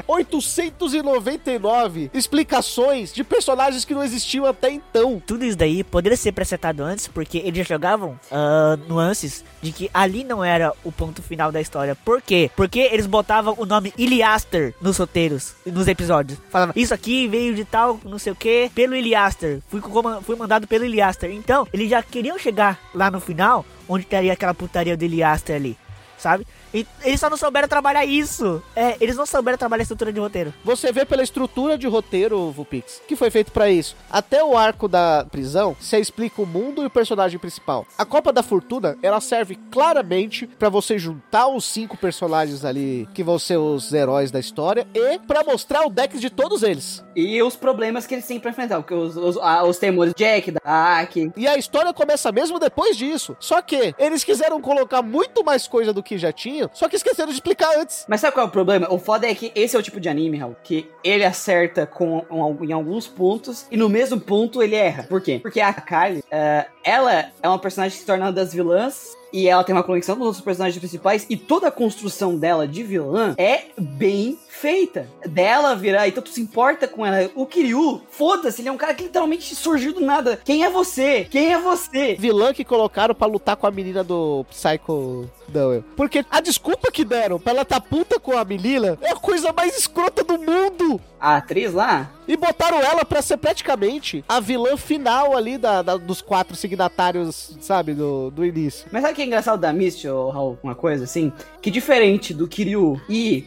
Speaker 2: 899 explicações de personagens que não existiam até então.
Speaker 4: Tudo isso daí poderia ser precetado antes, porque eles jogavam nuances de que ali não era o ponto final da história. Por quê? Porque eles botavam o nome Iliaster nos roteiros, nos episódios. Falavam, isso aqui veio de tal, não sei o que, pelo Iliaster. Fui mandado pelo Iliaster. Então, eles já queriam chegar lá no final, onde estaria aquela putaria do Iliaster ali, sabe? E eles só não souberam trabalhar isso. Eles não souberam trabalhar a estrutura de roteiro.
Speaker 2: Você vê pela estrutura de roteiro, Vulpix, que foi feito pra isso. Até o arco da prisão, você explica o mundo e o personagem principal. A Copa da Fortuna, ela serve claramente pra você juntar os 5 personagens ali, que vão ser os heróis da história, e pra mostrar o deck de todos eles.
Speaker 3: E os problemas que eles sempre enfrentavam, porque os temores do Jack, da Aki.
Speaker 2: E a história começa mesmo depois disso. Só que eles quiseram colocar muito mais coisa do que já tinham, só que esqueceram de explicar antes.
Speaker 3: Mas sabe qual é o problema? O foda é que esse é o tipo de anime, Raul, que ele acerta em alguns pontos e no mesmo ponto ele erra. Por quê? Porque a Kylie, ela é uma personagem que se torna uma das vilãs e ela tem uma conexão com os outros personagens principais e toda a construção dela de vilã é bem feita dela virar, então tu se importa com ela. O Kiryu, foda-se, ele é um cara que literalmente surgiu do nada. Quem é você? Quem é você?
Speaker 2: Vilã que colocaram pra lutar com a menina do Psycho Dawel. Porque a desculpa que deram pra ela tá puta com a Melina é a coisa mais escrota do mundo.
Speaker 3: A atriz lá?
Speaker 2: E botaram ela pra ser praticamente a vilã final ali dos 4 signatários, sabe, do início.
Speaker 3: Mas sabe o que é engraçado da Misty, Raul? Uma coisa assim? Que diferente do Kiryu e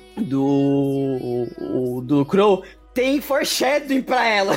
Speaker 3: do Crow, tem foreshadowing pra ela.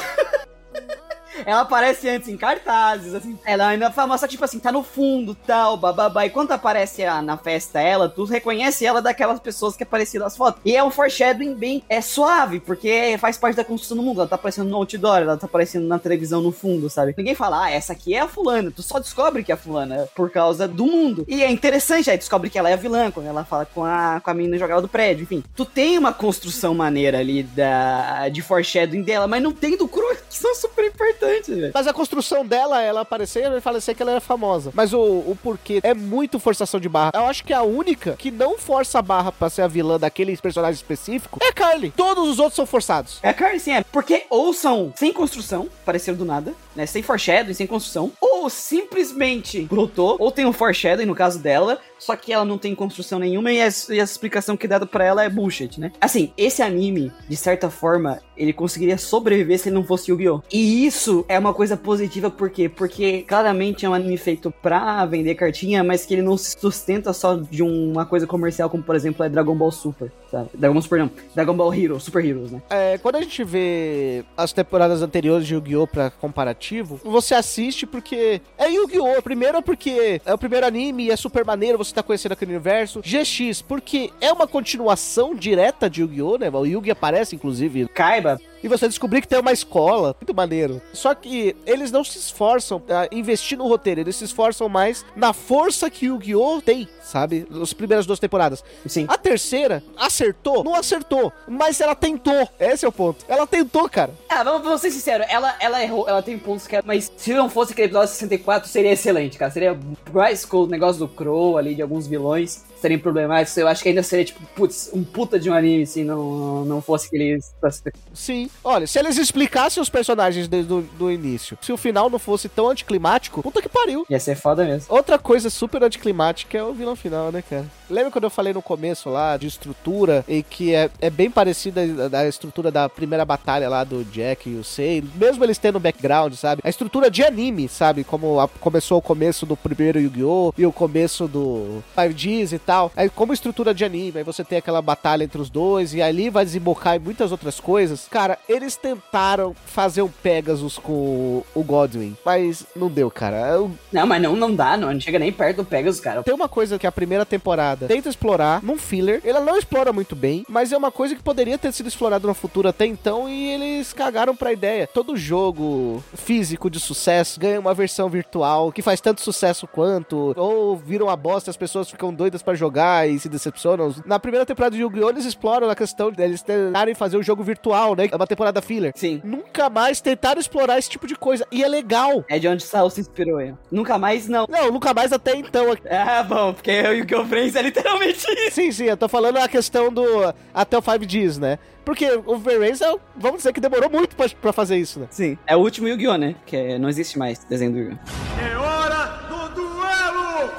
Speaker 3: Ela aparece antes em cartazes, assim. Ela ainda fala, só que, tipo assim, tá no fundo, tal, bababá. E quando aparece na festa ela, tu reconhece ela daquelas pessoas que apareciam nas fotos. E é um foreshadowing bem suave, porque faz parte da construção do mundo. Ela tá aparecendo no outdoor, ela tá aparecendo na televisão no fundo, sabe? Ninguém fala, essa aqui é a fulana. Tu só descobre que é a fulana por causa do mundo. E é interessante, aí descobre que ela é a vilã, quando ela fala com a menina jogada do prédio, enfim. Tu tem uma construção maneira ali de foreshadowing dela, mas não tem do Crow, que são super importantes.
Speaker 2: Mas a construção dela, ela aparecer que ela era famosa. Mas o porquê é muito forçação de barra. Eu acho que a única que não força a barra pra ser a vilã daquele personagem específico é a Carly. Todos os outros são forçados.
Speaker 3: É a Carly, sim, é. Porque ou são sem construção, apareceram do nada, né? Sem foreshadowing, sem construção. Ou simplesmente brotou, ou tem um foreshadowing no caso dela, só que ela não tem construção nenhuma e a explicação que é dada pra ela é bullshit, né? Assim, esse anime, de certa forma, ele conseguiria sobreviver se ele não fosse Yu-Gi-Oh! E isso é uma coisa positiva, por quê? Porque claramente é um anime feito pra vender cartinha, mas que ele não se sustenta só de uma coisa comercial, como por exemplo é Dragon Ball Super, sabe? Dragon Ball Super não, Dragon Ball Heroes, Super Heroes, né?
Speaker 2: Quando a gente vê as temporadas anteriores de Yu-Gi-Oh! Pra comparativo, você assiste porque é Yu-Gi-Oh! Primeiro é porque é o primeiro anime e é super maneiro, você tá conhecendo aquele universo. GX, porque é uma continuação direta de Yu-Gi-Oh! Né? O Yu-Gi aparece, inclusive.
Speaker 3: Kaiba.
Speaker 2: E você descobrir que tem uma escola, muito maneiro. Só que eles não se esforçam a investir no roteiro, eles se esforçam mais na força que o Yu-Gi-Oh! Tem, sabe? As primeiras 2 temporadas.
Speaker 3: Sim.
Speaker 2: A terceira, acertou? Não acertou, mas ela tentou. Esse é o ponto. Ela tentou, cara.
Speaker 3: Vamos ser sinceros, ela errou, ela tem pontos que... Mas se não fosse aquele episódio 64, seria excelente, cara. Seria mais com o negócio do Crow ali, de alguns vilões serem problemáticos. Eu acho que ainda seria, tipo, putz, um puta de um anime, se não fosse aqueles...
Speaker 2: Sim. Olha, se eles explicassem os personagens desde o início, se o final não fosse tão anticlimático, puta que pariu.
Speaker 3: Ia ser foda mesmo.
Speaker 2: Outra coisa super anticlimática é o vilão final, né, cara? Lembra quando eu falei no começo lá de estrutura e que é bem parecida da estrutura da primeira batalha lá do Jack e o Sei, mesmo eles tendo background, sabe? A estrutura de anime, sabe? Como começou o começo do primeiro Yu-Gi-Oh! E o começo do 5Gs e tal. Aí como estrutura de anime, aí você tem aquela batalha entre os dois e ali vai desembocar em muitas outras coisas. Cara, eles tentaram fazer um Pegasus com o Godwin, mas não deu, cara.
Speaker 3: Não, mas não dá, não chega nem perto do Pegasus, cara.
Speaker 2: Tem uma coisa que a primeira temporada tenta explorar num filler, ela não explora muito bem, mas é uma coisa que poderia ter sido explorada no futuro até então e eles cagaram pra ideia. Todo jogo físico de sucesso ganha uma versão virtual que faz tanto sucesso quanto, ou viram uma bosta, as pessoas ficam doidas pra jogar e se decepcionam. Na primeira temporada de Yu-Gi-Oh! Eles exploram a questão deles tentarem fazer um jogo virtual, né? É uma temporada filler.
Speaker 3: Sim.
Speaker 2: Nunca mais tentaram explorar esse tipo de coisa, e é legal.
Speaker 3: É de onde Saul se inspirou, eu. Nunca mais, não.
Speaker 2: Não, nunca mais até então.
Speaker 3: Ah, bom, porque o Yu-Gi-Oh! Friends é literalmente isso.
Speaker 2: Sim, eu tô falando a questão do até o 5Gs, né? Porque o V-Rays, vamos dizer que demorou muito pra fazer isso, né?
Speaker 3: Sim. É o último Yu-Gi-Oh, né? Que não existe mais desenho do Yu-Gi-Oh.
Speaker 5: É hora do duelo!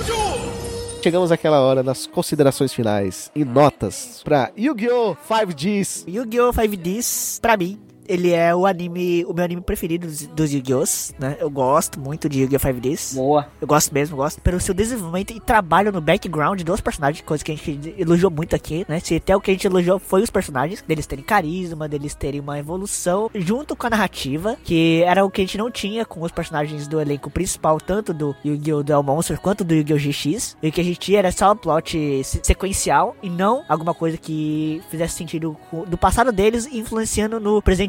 Speaker 2: Chegamos àquela hora das considerações finais e notas pra Yu-Gi-Oh! 5Gs.
Speaker 4: Yu-Gi-Oh! 5Ds, pra mim, ele é o meu anime preferido dos Yu-Gi-Ohs, né? Eu gosto muito de Yu-Gi-Oh! 5Ds.
Speaker 3: Boa.
Speaker 4: Eu gosto mesmo, gosto. Pelo seu desenvolvimento e trabalho no background dos personagens, coisa que a gente elogiou muito aqui, né? Se até o que a gente elogiou foi os personagens, deles terem carisma, deles terem uma evolução, junto com a narrativa, que era o que a gente não tinha com os personagens do elenco principal, tanto do Yu-Gi-Oh! Duel Monsters quanto do Yu-Gi-Oh! GX. E o que a gente tinha era só um plot sequencial e não alguma coisa que fizesse sentido do passado deles, influenciando no presente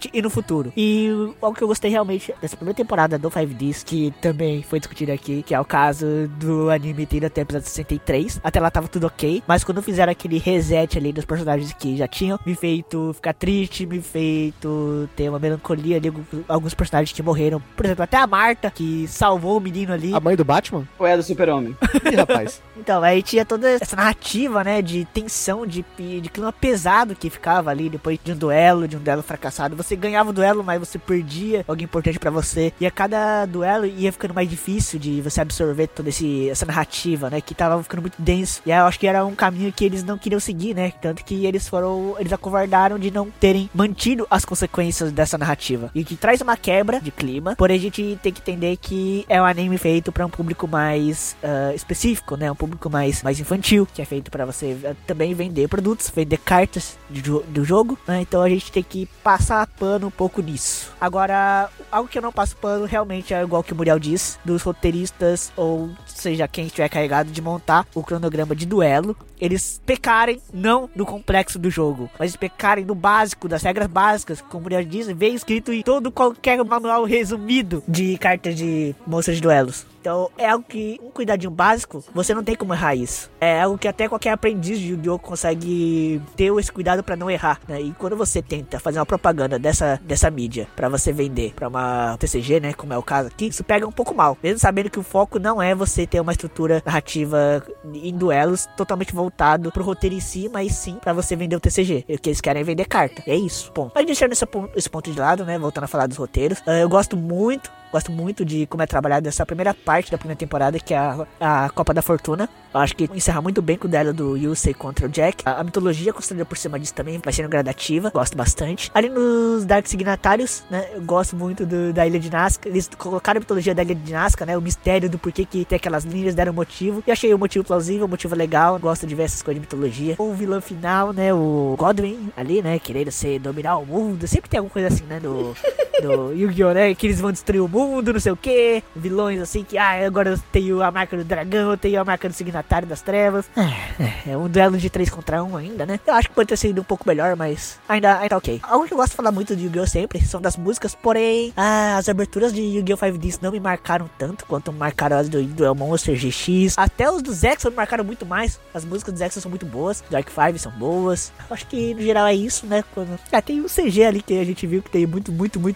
Speaker 4: presente e no futuro. E algo que eu gostei realmente dessa primeira temporada do 5Ds, que também foi discutido aqui, que é o caso do anime tendo até o episódio 63. Até lá tava tudo ok, mas quando fizeram aquele reset ali dos personagens que já tinham, me feito ficar triste, me feito ter uma melancolia ali, alguns personagens que morreram. Por exemplo, até a Marta, que salvou o menino ali.
Speaker 2: A mãe do Batman?
Speaker 3: Ou é do Super-Homem?
Speaker 2: Ih, rapaz.
Speaker 4: Então, aí tinha toda essa narrativa, né, de tensão, de clima pesado que ficava ali depois de um duelo fracassado. Você ganhava o duelo, mas você perdia alguém importante pra você. E a cada duelo ia ficando mais difícil de você absorver toda essa narrativa, né, que tava ficando muito denso. E aí eu acho que era um caminho que eles não queriam seguir, né, tanto que eles acovardaram de não terem mantido as consequências dessa narrativa. E que traz uma quebra de clima, porém a gente tem que entender que é um anime feito pra um público mais específico, né, um público mais infantil, que é feito pra você também vender produtos, vender cartas do jogo, né, então a gente tem que passar pano um pouco nisso. Agora, algo que eu não passo pano realmente é igual que o Muriel diz, dos roteiristas, ou seja, quem estiver carregado de montar o cronograma de duelo, eles pecarem não no complexo do jogo, mas pecarem no básico, das regras básicas, como o Muriel diz, vem escrito em qualquer manual resumido de cartas de monstros de duelos. Então é algo que, um cuidadinho básico, você não tem como errar isso. É algo que até qualquer aprendiz de Yu-Gi-Oh! Consegue ter esse cuidado pra não errar, né? E quando você tenta fazer uma propaganda dessa mídia pra você vender pra uma TCG, né, como é o caso aqui, isso pega um pouco mal. Mesmo sabendo que o foco não é você ter uma estrutura narrativa em duelos totalmente voltado pro roteiro em si, mas sim pra você vender o TCG. E o que eles querem é vender carta. É isso, ponto. Mas deixando esse ponto de lado, né, voltando a falar dos roteiros, eu gosto muito de como é trabalhado essa primeira parte da primeira temporada, que é a Copa da Fortuna. Eu acho que encerra muito bem com o duelo do Yusei contra o Jack. A mitologia construída por cima disso também vai sendo gradativa, gosto bastante. Ali nos Dark Signatários, né, eu gosto muito da Ilha de Nazca. Eles colocaram a mitologia da Ilha de Nazca, né, o mistério do porquê que tem aquelas linhas, deram motivo. E achei o motivo plausível, o motivo legal. Gosto de ver essas coisas de mitologia. O vilão final, né, o Godwin ali, né, querendo dominar o mundo. Sempre tem alguma coisa assim, né, do Yu-Gi-Oh, né, que eles vão destruir o mundo, não sei o que, vilões assim que, agora eu tenho a marca do dragão, eu tenho a marca do signatário das trevas. É um duelo de 3 contra 1 ainda, né? Eu acho que pode ter sido um pouco melhor, mas ainda ok. Algo que eu gosto de falar muito de Yu-Gi-Oh! Sempre são das músicas, porém as aberturas de Yu-Gi-Oh! 5Ds não me marcaram tanto quanto marcaram as do Duel Monster GX. Até os do Zexal me marcaram muito mais. As músicas do Zexal são muito boas, Dark 5 são boas. Eu acho que no geral é isso, né? Tem um CG ali que a gente viu que tem muito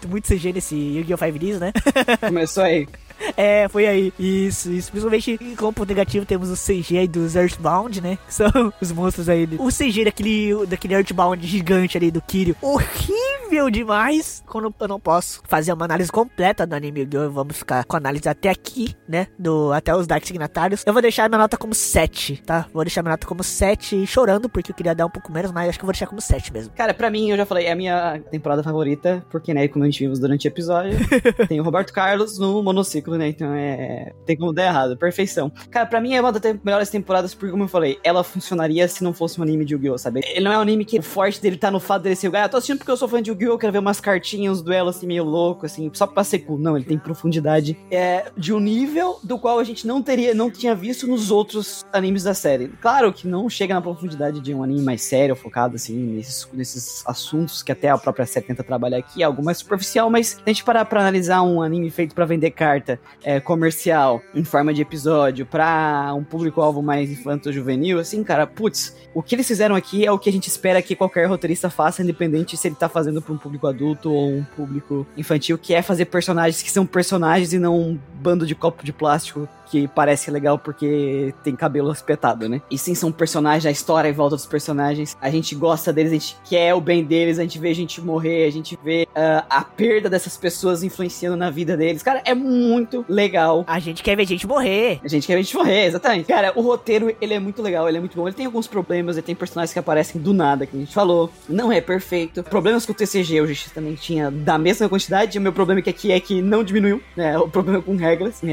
Speaker 4: CG nesse Yu-Gi-Oh! 5Ds, né?
Speaker 3: Começou aí.
Speaker 4: Foi aí. Isso. Principalmente como ponto negativo temos o CG aí dos Earthbound, né? Que são os monstros aí. O CG daquele Earthbound gigante ali do Kiryu. Horrível demais. Quando eu não posso fazer uma análise completa do anime Yu-Gi-Oh! Vamos ficar com a análise até aqui, né? Até os Dark Signatários. Eu vou deixar minha nota como 7, tá? Vou deixar minha nota como 7 chorando, porque eu queria dar um pouco menos, mas acho que eu vou deixar como 7 mesmo.
Speaker 3: Cara, pra mim, eu já falei, é a minha temporada favorita, porque, né, como a gente vimos durante o episódio, tem o Roberto Carlos no monociclo, né? Então tem como dar errado, perfeição. Cara, pra mim é uma das melhores temporadas, porque, como eu falei, ela funcionaria se não fosse um anime de Yu-Gi-Oh!, sabe? Ele não é um anime que o forte dele tá no fato dele ser eu tô assistindo porque eu sou fã de Yu-Gi-Oh!, quero ver umas cartinhas, uns duelos assim meio louco, assim, só pra ser cool. Não, ele tem profundidade de um nível do qual a gente não tinha visto nos outros animes da série. Claro que não chega na profundidade de um anime mais sério, focado assim nesses assuntos que até a própria série tenta trabalhar aqui, é algo mais superficial, mas se a gente parar pra analisar um anime feito pra vender carta comercial em forma de episódio pra um público-alvo mais infanto-juvenil, assim, cara, putz, o que eles fizeram aqui é o que a gente espera que qualquer roteirista faça, independente se ele tá fazendo pra um público adulto ou um público infantil, que é fazer personagens que são personagens e não um bando de copo de plástico que parece legal porque tem cabelo espetado, né? E sim, são personagens, a história em volta dos personagens, a gente gosta deles, a gente quer o bem deles, a gente vê gente morrer, a gente vê a perda dessas pessoas influenciando na vida deles. Cara, é muito legal.
Speaker 4: A gente quer ver gente morrer.
Speaker 3: A gente quer ver gente morrer, exatamente. Cara, o roteiro, ele é muito legal, ele é muito bom. Ele tem alguns problemas, ele tem personagens que aparecem do nada, que a gente falou. Não é perfeito. Problemas com o TCG, o GX também tinha da mesma quantidade. O meu problema aqui é que não diminuiu, né? O problema com regras.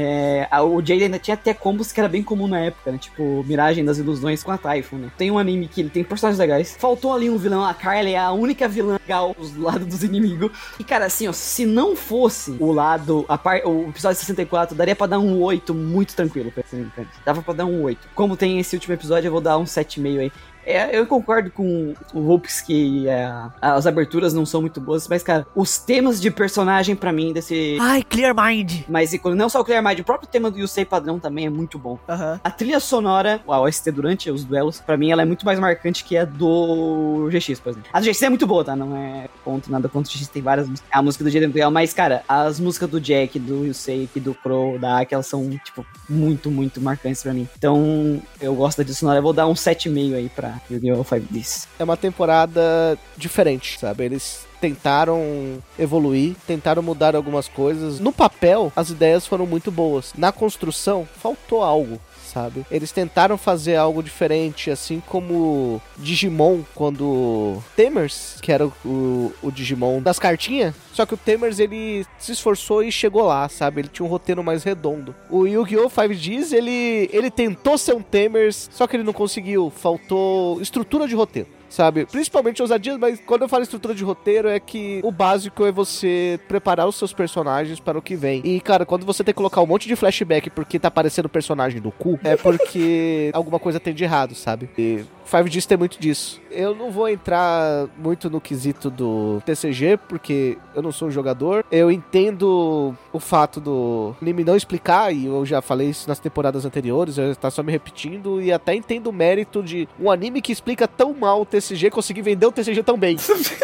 Speaker 3: O Jay ainda tinha até combos que era bem comum na época, né? Tipo, Miragem das Ilusões com a Typhon, né? Tem um anime que ele tem personagens legais. Faltou ali um vilão, a Carly é a única vilã legal do lado dos inimigos. E, cara, assim, ó, se não fosse o episódio 64, daria pra dar um 8 muito tranquilo pra esse anime, cara. Dava pra dar um 8. Como tem esse último episódio, eu vou dar um 7,5 aí. Eu concordo com o Rups que as aberturas não são muito boas, mas, cara, os temas de personagem pra mim desse...
Speaker 4: Ai, Clear Mind.
Speaker 3: Mas não só o Clear Mind, o próprio tema do Yusei padrão também é muito bom. A trilha sonora, a OST durante os duelos, pra mim ela é muito mais marcante que a do GX, por exemplo. A do GX é muito boa, tá? Não é nada contra o GX, tem várias músicas. A música do G é legal, mas, cara, as músicas do Jack, do Yusei, do Crow, da Aki, elas são, tipo, muito, muito marcantes pra mim. Então, eu gosto da trilha sonora, eu vou dar um 7,5 aí pra Yu-Gi-Oh! 5Ds.
Speaker 2: É uma temporada diferente, sabe? Eles tentaram evoluir, tentaram mudar algumas coisas. No papel, as ideias foram muito boas. Na construção, faltou algo, sabe? Eles tentaram fazer algo diferente, assim como Digimon, quando Tamers, que era o Digimon das cartinhas, só que o Tamers, ele se esforçou e chegou lá, sabe? Ele tinha um roteiro mais redondo. O Yu-Gi-Oh! 5Ds, ele tentou ser um Tamers, só que ele não conseguiu, faltou estrutura de roteiro, sabe? Principalmente ousadias, mas quando eu falo estrutura de roteiro é que o básico é você preparar os seus personagens para o que vem. E, cara, quando você tem que colocar um monte de flashback porque tá aparecendo o personagem do cu, é porque alguma coisa tem de errado, sabe? E 5Ds tem muito disso. Eu não vou entrar muito no quesito do TCG, porque eu não sou um jogador. Eu entendo o fato do anime não explicar, e eu já falei isso nas temporadas anteriores, eu tá só me repetindo, e até entendo o mérito de um anime que explica tão mal o TCG conseguir vender o TCG tão bem.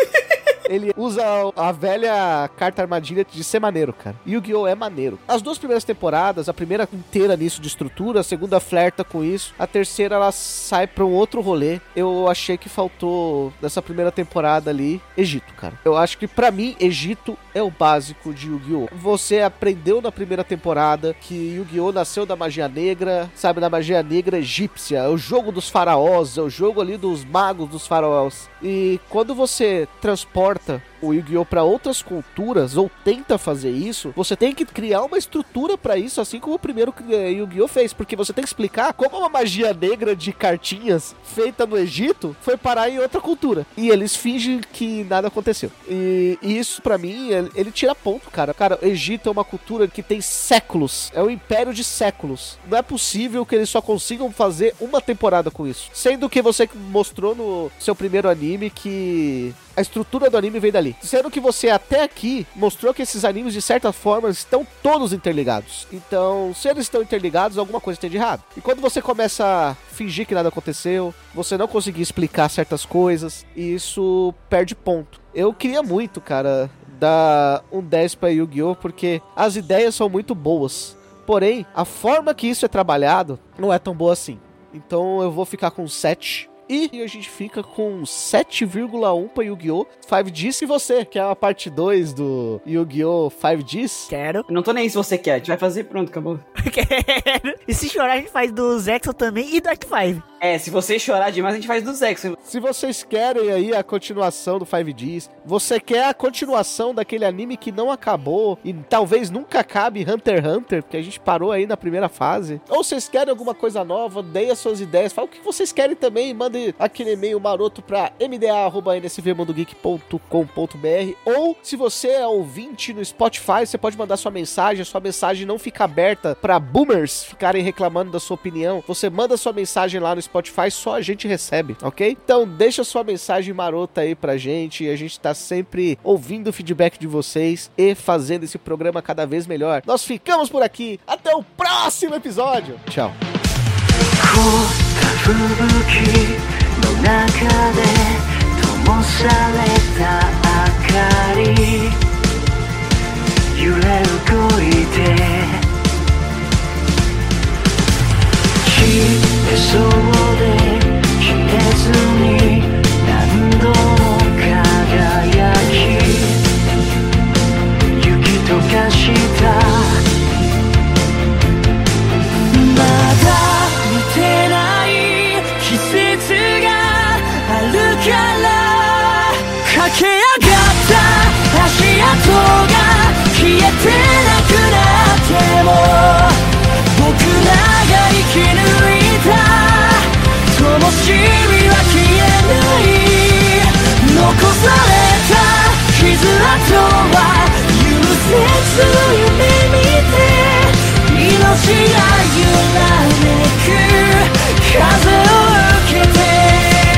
Speaker 2: Ele usa a velha carta armadilha de ser maneiro, cara. Yu-Gi-Oh! É maneiro. As duas primeiras temporadas, a primeira inteira nisso de estrutura, a segunda flerta com isso, a terceira ela sai pra um outro rolê. Eu achei que faltou, nessa primeira temporada ali, Egito, cara. Eu acho que pra mim, Egito é o básico de Yu-Gi-Oh! Você aprendeu na primeira temporada que Yu-Gi-Oh! Nasceu da magia negra, sabe, da magia negra egípcia, é o jogo dos faraós, é o jogo ali dos magos dos faraós. E quando você transporta o Yu-Gi-Oh! Pra outras culturas, ou tenta fazer isso, você tem que criar uma estrutura pra isso, assim como o primeiro Yu-Gi-Oh! Fez, porque você tem que explicar como uma magia negra de cartinhas feita no Egito foi parar em outra cultura. E eles fingem que nada aconteceu. E isso, pra mim, ele tira ponto, cara. Cara, o Egito é uma cultura que tem séculos, é um império de séculos. Não é possível que eles só consigam fazer uma temporada com isso. Sendo que você mostrou no seu primeiro anime que a estrutura do anime veio dali. Sendo que você até aqui mostrou que esses animes, de certa forma, estão todos interligados. Então, se eles estão interligados, alguma coisa tem de errado. E quando você começa a fingir que nada aconteceu, você não conseguir explicar certas coisas, isso perde ponto. Eu queria muito, cara, dar um 10 pra Yu-Gi-Oh! Porque as ideias são muito boas. Porém, a forma que isso é trabalhado não é tão boa assim. Então eu vou ficar com 7. E a gente fica com 7,1 pra Yu-Gi-Oh! 5Ds. E você, quer a parte 2 do Yu-Gi-Oh! 5Ds?
Speaker 4: Quero.
Speaker 3: Eu não tô nem aí se você quer, a gente vai fazer, pronto, acabou.
Speaker 4: Quero. E se chorar, a gente faz do Zexal também e do Dark 5.
Speaker 3: Se você chorar demais, a gente faz do Zexal.
Speaker 2: Se vocês querem aí a continuação do 5Ds, você quer a continuação daquele anime que não acabou e talvez nunca acabe, Hunter x Hunter, porque a gente parou aí na primeira fase, ou vocês querem alguma coisa nova, deem as suas ideias, fala o que vocês querem também, mande aquele e-mail maroto pra mda@nsvmundogeek.com.br, ou se você é ouvinte no Spotify, você pode mandar sua mensagem não fica aberta pra boomers ficarem reclamando da sua opinião, você manda sua mensagem lá no Spotify, só a gente recebe, ok? Então deixa sua mensagem marota aí pra gente, a gente tá sempre ouvindo o feedback de vocês e fazendo esse programa cada vez melhor. Nós ficamos por aqui, até o próximo episódio, tchau!
Speaker 6: She are you, I make you, 風を受けて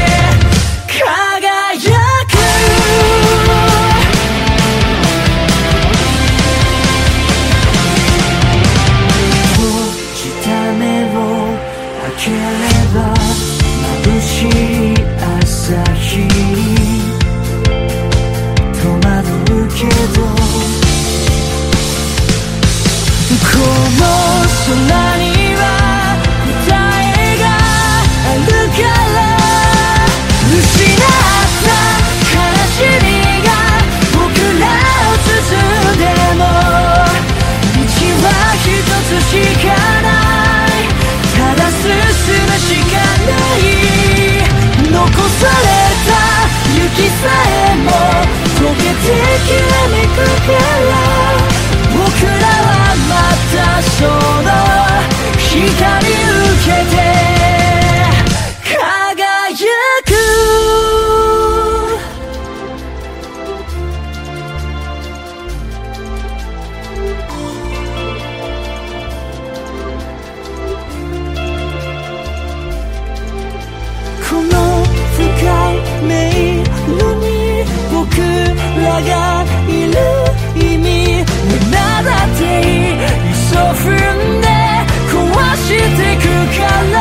Speaker 6: しい朝日に戸惑うけどこの空には答えがあるから失った悲しみが僕らを包んでも道は一つしかないただ進むしかない残された雪さえも溶けてきらめくから僕らはまたその光受けて輝くこの深い迷路に僕らがいる意味なだっていいそう踏んで壊してくから